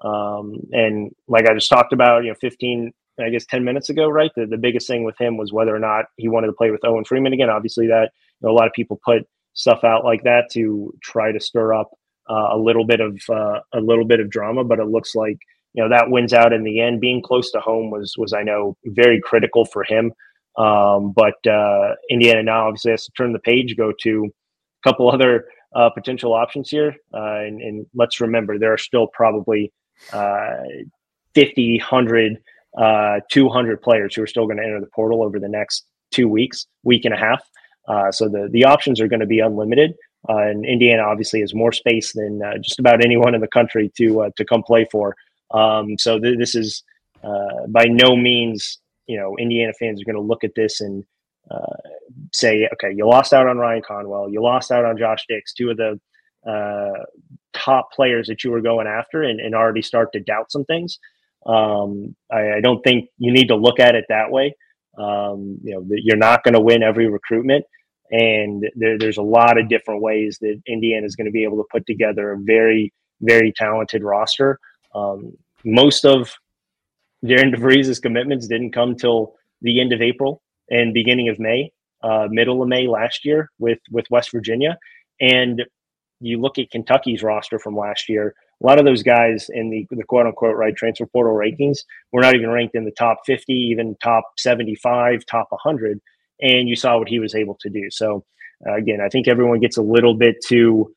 And like I just talked about, 10 minutes ago, right? The biggest thing with him was whether or not he wanted to play with Owen Freeman again. Obviously that, a lot of people put stuff out like that to try to stir up a little bit of drama, but it looks like, that wins out in the end. Being close to home was I know very critical for him. But Indiana now obviously has to turn the page, go to a couple other potential options here. And let's remember, there are still probably 50, 100, 200 players who are still going to enter the portal over the next 2 weeks, week and a half. So the options are going to be unlimited. And Indiana obviously has more space than just about anyone in the country to come play for. So this is by no means, Indiana fans are going to look at this and say, okay, you lost out on Ryan Conwell, you lost out on Josh Dix, two of the top players that you were going after, and already start to doubt some things. I don't think you need to look at it that way. You're not going to win every recruitment, and there's a lot of different ways that Indiana is going to be able to put together a very, very talented roster. Most of Darren DeVries' commitments didn't come till the end of April and beginning of May, middle of May last year with West Virginia. And you look at Kentucky's roster from last year, a lot of those guys in the quote unquote right transfer portal rankings were not even ranked in the top 50, even top 75, top 100. And you saw what he was able to do. So again, I think everyone gets a little bit too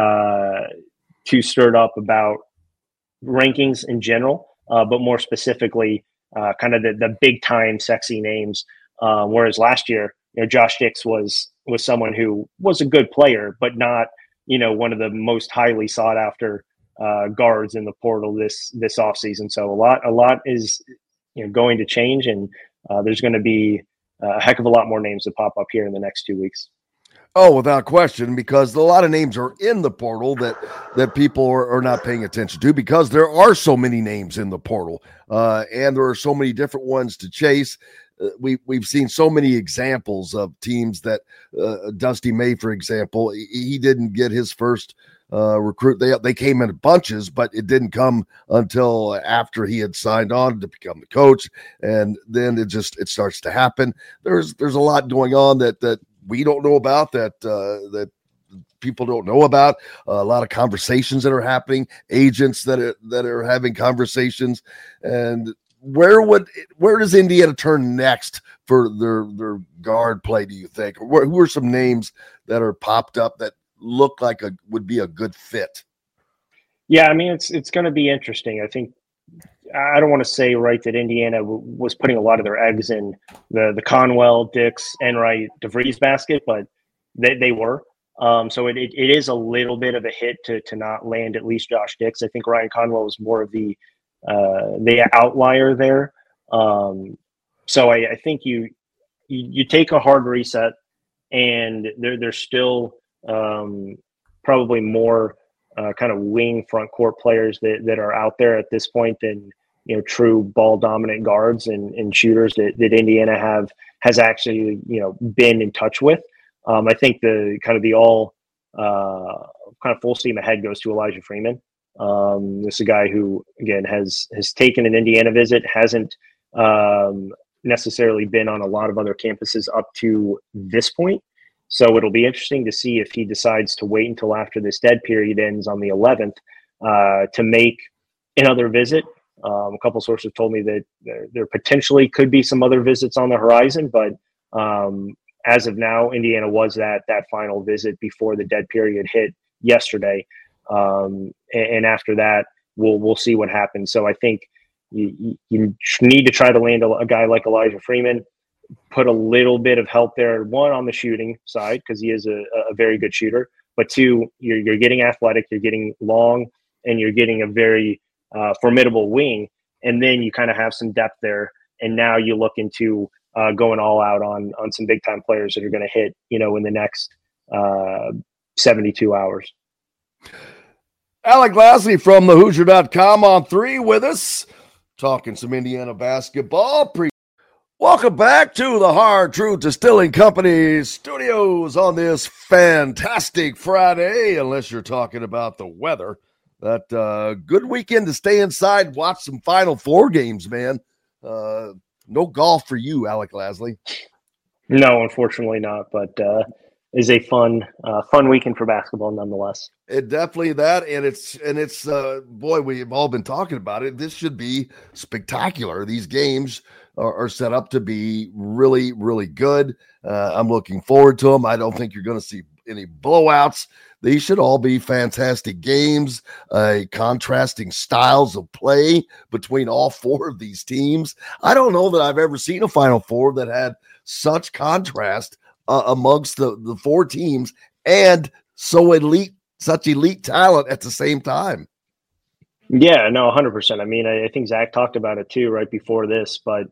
stirred up about rankings in general, but more specifically, kind of the big time sexy names. Whereas last year, Josh Dix was someone who was a good player, but not, one of the most highly sought after guards in the portal this offseason. So a lot is going to change, and there's going to be a heck of a lot more names that pop up here in the next 2 weeks. Oh, without question, because a lot of names are in the portal that people are not paying attention to, because there are so many names in the portal, and there are so many different ones to chase. We've seen so many examples of teams that Dusty May, for example, he didn't get his first recruit. They came in bunches, but it didn't come until after he had signed on to become the coach, and then it starts to happen. There's a lot going on that we don't know about, that people don't know about. A lot of conversations that are happening, agents that are having conversations. And where does Indiana turn next for their guard play, do you think? Or who are some names that are popped up that look like would be a good fit? Yeah, I mean, it's going to be interesting. I think I don't want to say that Indiana was putting a lot of their eggs in the Conwell, Dix, Enright, DeVries basket, but they were. So it is a little bit of a hit to not land at least Josh Dix. I think Ryan Conwell was more of the outlier there. So I think you take a hard reset, and there's still probably more kind of wing front court players that are out there at this point than true ball dominant guards and shooters that Indiana has actually been in touch with. I think the all kind of full steam ahead goes to Elijah Freeman. This is a guy who again has taken an Indiana visit, hasn't necessarily been on a lot of other campuses up to this point. So it'll be interesting to see if he decides to wait until after this dead period ends on the 11th to make another visit. A couple sources told me that there potentially could be some other visits on the horizon, but as of now, Indiana was that final visit before the dead period hit yesterday. And after that, we'll see what happens. So I think you need to try to land a guy like Elijah Freeman, put a little bit of help there. One, on the shooting side, because he is a very good shooter. But two, you're getting athletic, you're getting long, and you're getting a very formidable wing. And then you kind of have some depth there. And now you look into going all out on some big time players that are going to hit, in the next 72 hours. Alec Lasley from the Hoosier.com on 3 with us, talking some Indiana basketball. Welcome back to the Hard Truth Distilling Company studios on this fantastic Friday, unless you're talking about the weather. That good weekend to stay inside, watch some Final Four games, man. No golf for you, Alec Lasley. No, unfortunately not, but is a fun weekend for basketball nonetheless. It definitely that, and it's boy, we've all been talking about it. This should be spectacular. These games are set up to be really, really good. I'm looking forward to them. I don't think you're going to see any blowouts. These should all be fantastic games, contrasting styles of play between all four of these teams. I don't know that I've ever seen a Final Four that had such contrast amongst the four teams and such elite talent at the same time. Yeah, no, 100%. I mean, I think Zach talked about it too right before this, but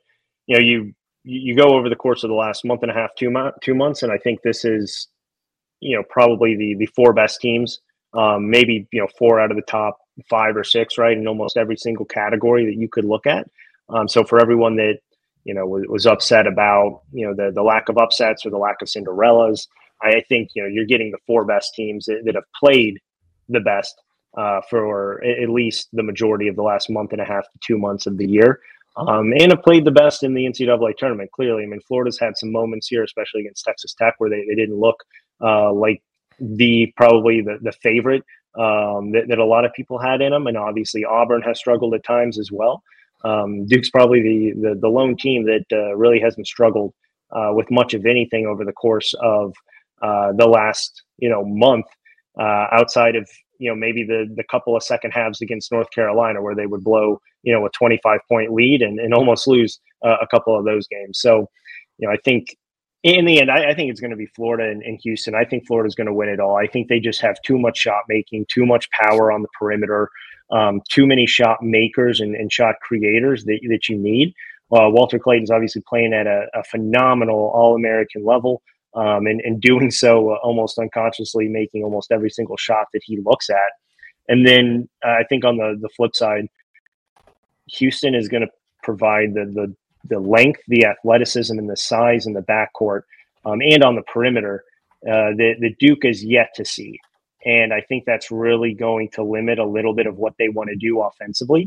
you go over the course of the last month and a half, 2 months, and I think this is probably the four best teams, maybe 4 out of the top 5 or 6, right, in almost every single category that you could look at. So for everyone that was upset about the lack of upsets or the lack of Cinderellas, I think you're getting the 4 best teams that have played the best for at least the majority of the last month and a half to 2 months of the year, and have played the best in the NCAA tournament. Clearly, I mean, Florida's had some moments here, especially against Texas Tech, where they didn't look like probably the favorite that a lot of people had in them, and obviously Auburn has struggled at times as well. Duke's probably the lone team that really hasn't struggled with much of anything over the course of the last month, outside of maybe the couple of second halves against North Carolina where they would blow a 25-point lead and almost lose a couple of those games. So I think in the end, I think it's going to be Florida and Houston. I think Florida's going to win it all. I think they just have too much shot making, too much power on the perimeter, too many shot makers and shot creators that you need. Walter Clayton's obviously playing at a phenomenal All-American level, and doing so almost unconsciously, making almost every single shot that he looks at. And then I think on the flip side, Houston is going to provide the length, the athleticism, and the size in the backcourt, and on the perimeter that Duke is yet to see. And I think that's really going to limit a little bit of what they want to do offensively.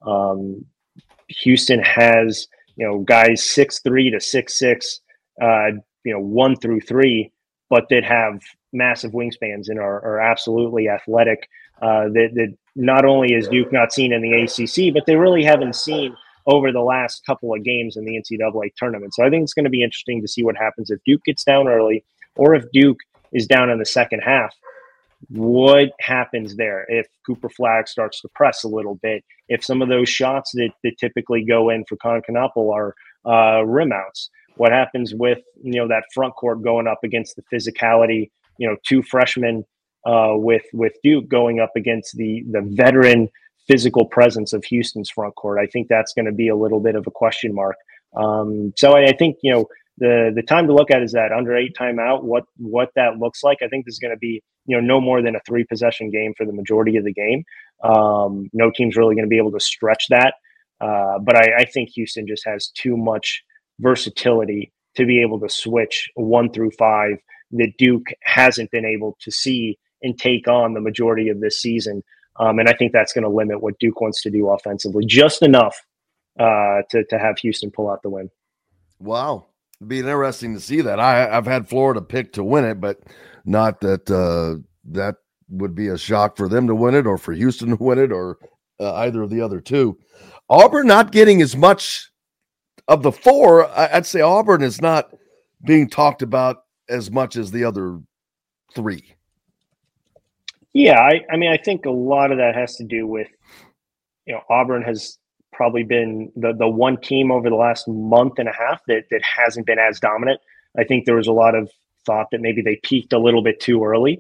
Houston has, guys 6'3" to 6'6", 1 through 3, but that have massive wingspans and are absolutely athletic. That not only is Duke not seen in the ACC, but they really haven't seen over the last couple of games in the NCAA tournament. So I think it's going to be interesting to see what happens if Duke gets down early, or if Duke is down in the second half. What happens there if Cooper Flagg starts to press a little bit, if some of those shots that typically go in for Concanapple are rim outs? What happens with that front court going up against the physicality, 2 freshmen with Duke going up against the veteran physical presence of Houston's front court? I think that's going to be a little bit of a question mark. So I think the time to look at is that under 8 timeout, what that looks like. I think this is going to be no more than a 3-possession game for the majority of the game. No team's really going to be able to stretch that, but I think Houston just has too much versatility to be able to switch 1 through 5 that Duke hasn't been able to see and take on the majority of this season. And I think that's going to limit what Duke wants to do offensively, just enough to have Houston pull out the win. Wow. It'd be interesting to see that. I've had Florida pick to win it, but not that that would be a shock for them to win it or for Houston to win it, or either of the other two. Auburn not getting as much of the 4. I'd say Auburn is not being talked about as much as the other 3. Yeah, I mean, I think a lot of that has to do with, Auburn has probably been the one team over the last month and a half that hasn't been as dominant. I think there was a lot of thought that maybe they peaked a little bit too early.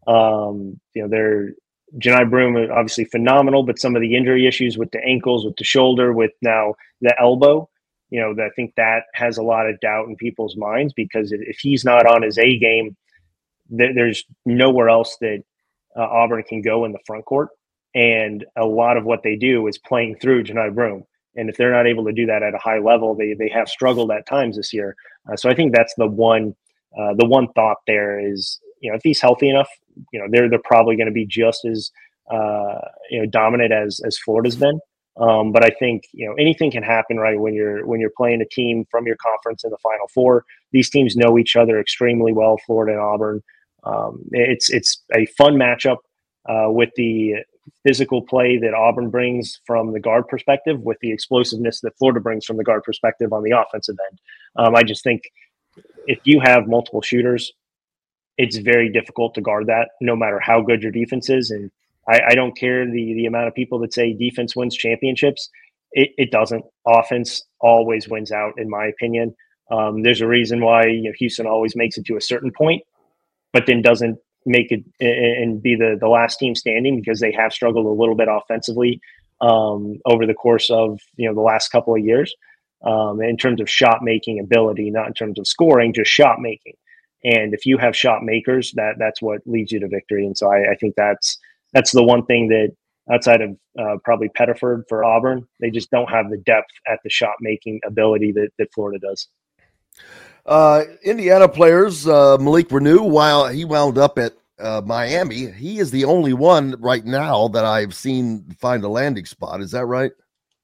They're Johni Broome, obviously phenomenal, but some of the injury issues with the ankles, with the shoulder, with now the elbow, I think that has a lot of doubt in people's minds, because if he's not on his A game, there's nowhere else that Auburn can go in the front court. And a lot of what they do is playing through Johni Broome. And if they're not able to do that at a high level, they have struggled at times this year. So I think that's the one thought there is, if he's healthy enough, they're probably going to be just as dominant as Florida's been. But I think anything can happen, right? When you're playing a team from your conference in the Final Four, these teams know each other extremely well. Florida and Auburn. It's a fun matchup with the physical play that Auburn brings from the guard perspective, with the explosiveness that Florida brings from the guard perspective on the offensive end. I just think if you have multiple shooters, it's very difficult to guard that, no matter how good your defense is. And I don't care the amount of people that say defense wins championships. It doesn't. Offense always wins out, in my opinion. There's a reason why Houston always makes it to a certain point, but then doesn't make it and be the last team standing, because they have struggled a little bit offensively over the course of the last couple of years in terms of shot making ability, not in terms of scoring, just shot making. And if you have shot makers, that's what leads you to victory. And so I think that's the one thing that, outside of probably Pettiford for Auburn, they just don't have the depth at the shot making ability that Florida does. Indiana players, Malik Reneau, while he wound up at Miami, he is the only one right now that I've seen find a landing spot. Is that right?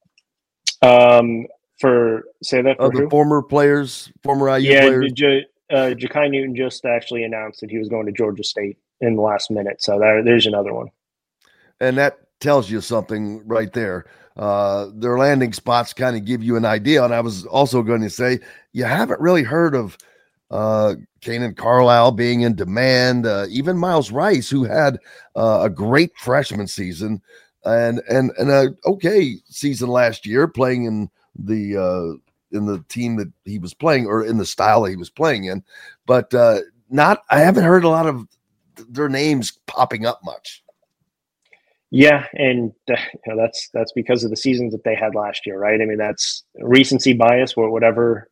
Say that for the former players, former IU players. Ja'Kai Newton just actually announced that he was going to Georgia State in the last minute. So there's another one. And that tells you something right there. Their landing spots kind of give you an idea. And I was also going to say, you haven't really heard of Kanan Carlisle being in demand, even Miles Rice, who had a great freshman season and a okay season last year, playing in the team that he was playing, or in the style that he was playing in. But I haven't heard a lot of their names popping up much. Yeah, and that's because of the seasons that they had last year, right? I mean, that's recency bias, or whatever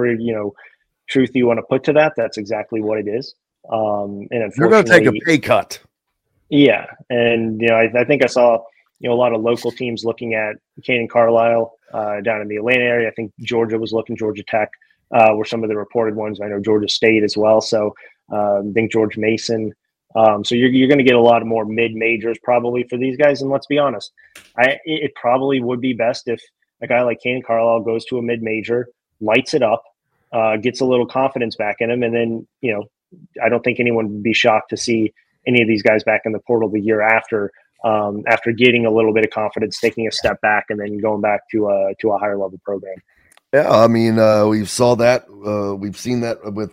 truth you want to put to that. That's exactly what it is. And they're going to take a pay cut. Yeah, and I think I saw a lot of local teams looking at Kanan Carlisle down in the Atlanta area. I think Georgia was looking. Georgia Tech were some of the reported ones. I know Georgia State as well. So I think George Mason. So you're going to get a lot more mid-majors probably for these guys. And let's be honest, it probably would be best if a guy like Kanan Carlisle goes to a mid-major, lights it up, gets a little confidence back in him. And then, I don't think anyone would be shocked to see any of these guys back in the portal the year after getting a little bit of confidence, taking a step back, and then going back to a higher level program. Yeah, I mean, we've seen that with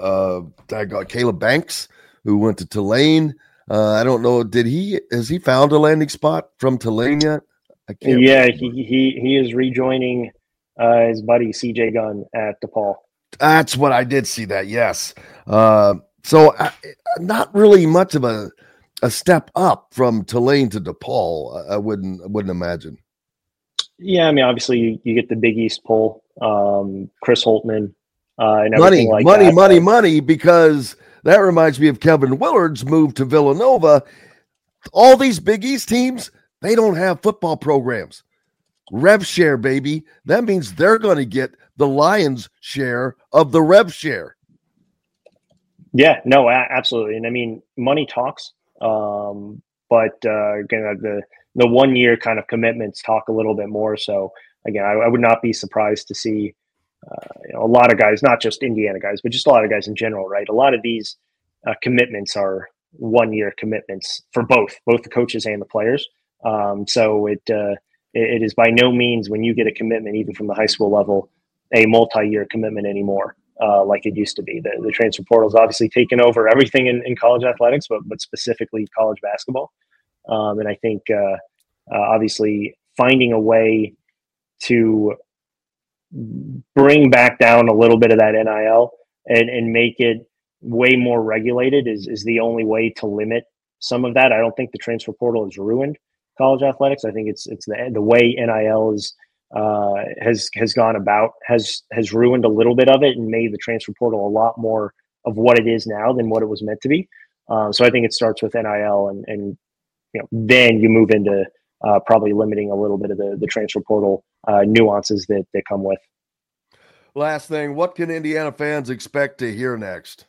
Caleb Banks, who went to Tulane. I don't know. Has he found a landing spot from Tulane yet? Yeah, he is rejoining his buddy CJ Gunn at DePaul. That's what I did see that. Yes. So not really much of a step up from Tulane to DePaul. I wouldn't imagine. Yeah, I mean, obviously you get the Big East pull, Chris Holtmann, and everything money, because that reminds me of Kevin Willard's move to Villanova. All these Big East teams, they don't have football programs. Rev share, baby. That means they're going to get the Lions' share of the rev share. Yeah, no, absolutely. And I mean, money talks, but again, the 1 year kind of commitments talk a little bit more. So again, I would not be surprised to see a lot of guys, not just Indiana guys, but just a lot of guys in general, right? A lot of these commitments are 1 year commitments for both the coaches and the players. So it is by no means, when you get a commitment, even from the high school level, a multi-year commitment anymore, like it used to be. The transfer portal has obviously taken over everything in college athletics, but specifically college basketball. And I think obviously finding a way to bring back down a little bit of that NIL and make it way more regulated is the only way to limit some of that. I don't think the transfer portal has ruined college athletics. I think it's the way NIL has gone about has ruined a little bit of it and made the transfer portal a lot more of what it is now than what it was meant to be. So I think it starts with NIL and then you move into probably limiting a little bit of the transfer portal nuances that come with. Last thing, what can Indiana fans expect to hear next?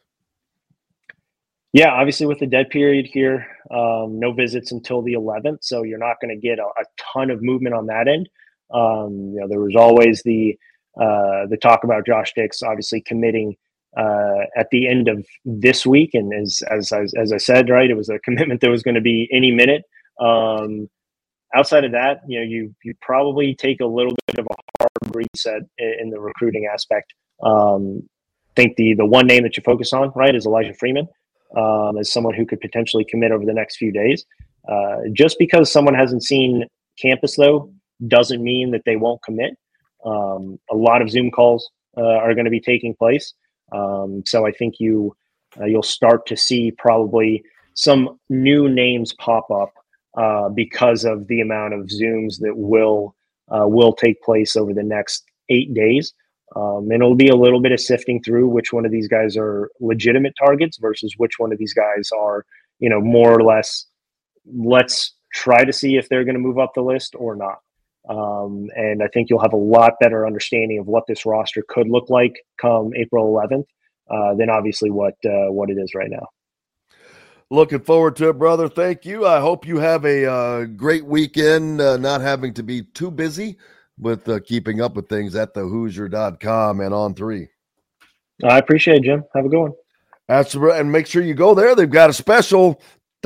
Yeah, obviously with the dead period here, no visits until the 11th, so you're not going to get a ton of movement on that end. There was always the talk about Josh Dix obviously committing at the end of this week, and as I said, right, it was a commitment that was going to be any minute. Outside of that, you probably take a little bit of a hard reset in the recruiting aspect. Think the one name that you focus on, right, is Elijah Freeman, as someone who could potentially commit over the next few days. Just because someone hasn't seen campus, though, doesn't mean that they won't commit. A lot of Zoom calls are going to be taking place. So I think you'll start to see probably some new names pop up because of the amount of Zooms that will take place over the next 8 days. And it'll be a little bit of sifting through which one of these guys are legitimate targets versus which one of these guys are, more or less, let's try to see if they're going to move up the list or not. And I think you'll have a lot better understanding of what this roster could look like come April 11th than obviously what it is right now. Looking forward to it, brother. Thank you. I hope you have a great weekend, not having to be too busy with keeping up with things at thehoosier.com and On3. I appreciate it, Jim. Have a good one. And make sure you go there. They've got a special,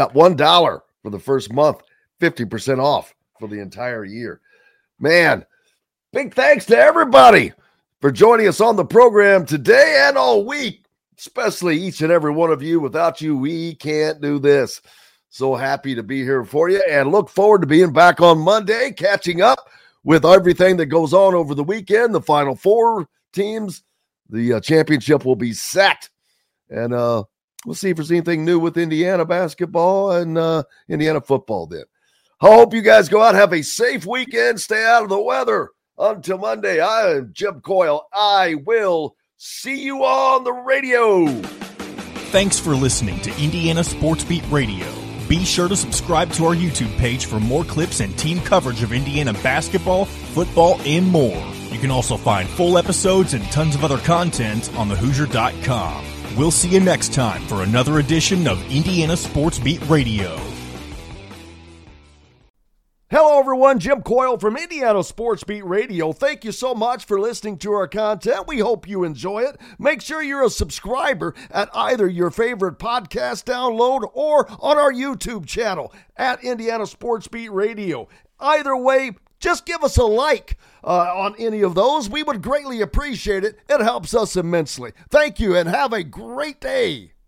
$1 for the first month, 50% off for the entire year. Man, big thanks to everybody for joining us on the program today and all week, especially each and every one of you. Without you, we can't do this. So happy to be here for you and look forward to being back on Monday, catching up with everything that goes on over the weekend. The Final Four teams, the championship will be set. And we'll see if there's anything new with Indiana basketball and Indiana football then. I hope you guys go out, have a safe weekend, stay out of the weather. Until Monday, I am Jim Coyle. I will see you on the radio. Thanks for listening to Indiana Sports Beat Radio. Be sure to subscribe to our YouTube page for more clips and team coverage of Indiana basketball, football, and more. You can also find full episodes and tons of other content on thehoosier.com. We'll see you next time for another edition of Indiana Sports Beat Radio. Hello, everyone. Jim Coyle from Indiana Sports Beat Radio. Thank you so much for listening to our content. We hope you enjoy it. Make sure you're a subscriber at either your favorite podcast download or on our YouTube channel at Indiana Sports Beat Radio. Either way, just give us a like on any of those. We would greatly appreciate it. It helps us immensely. Thank you and have a great day.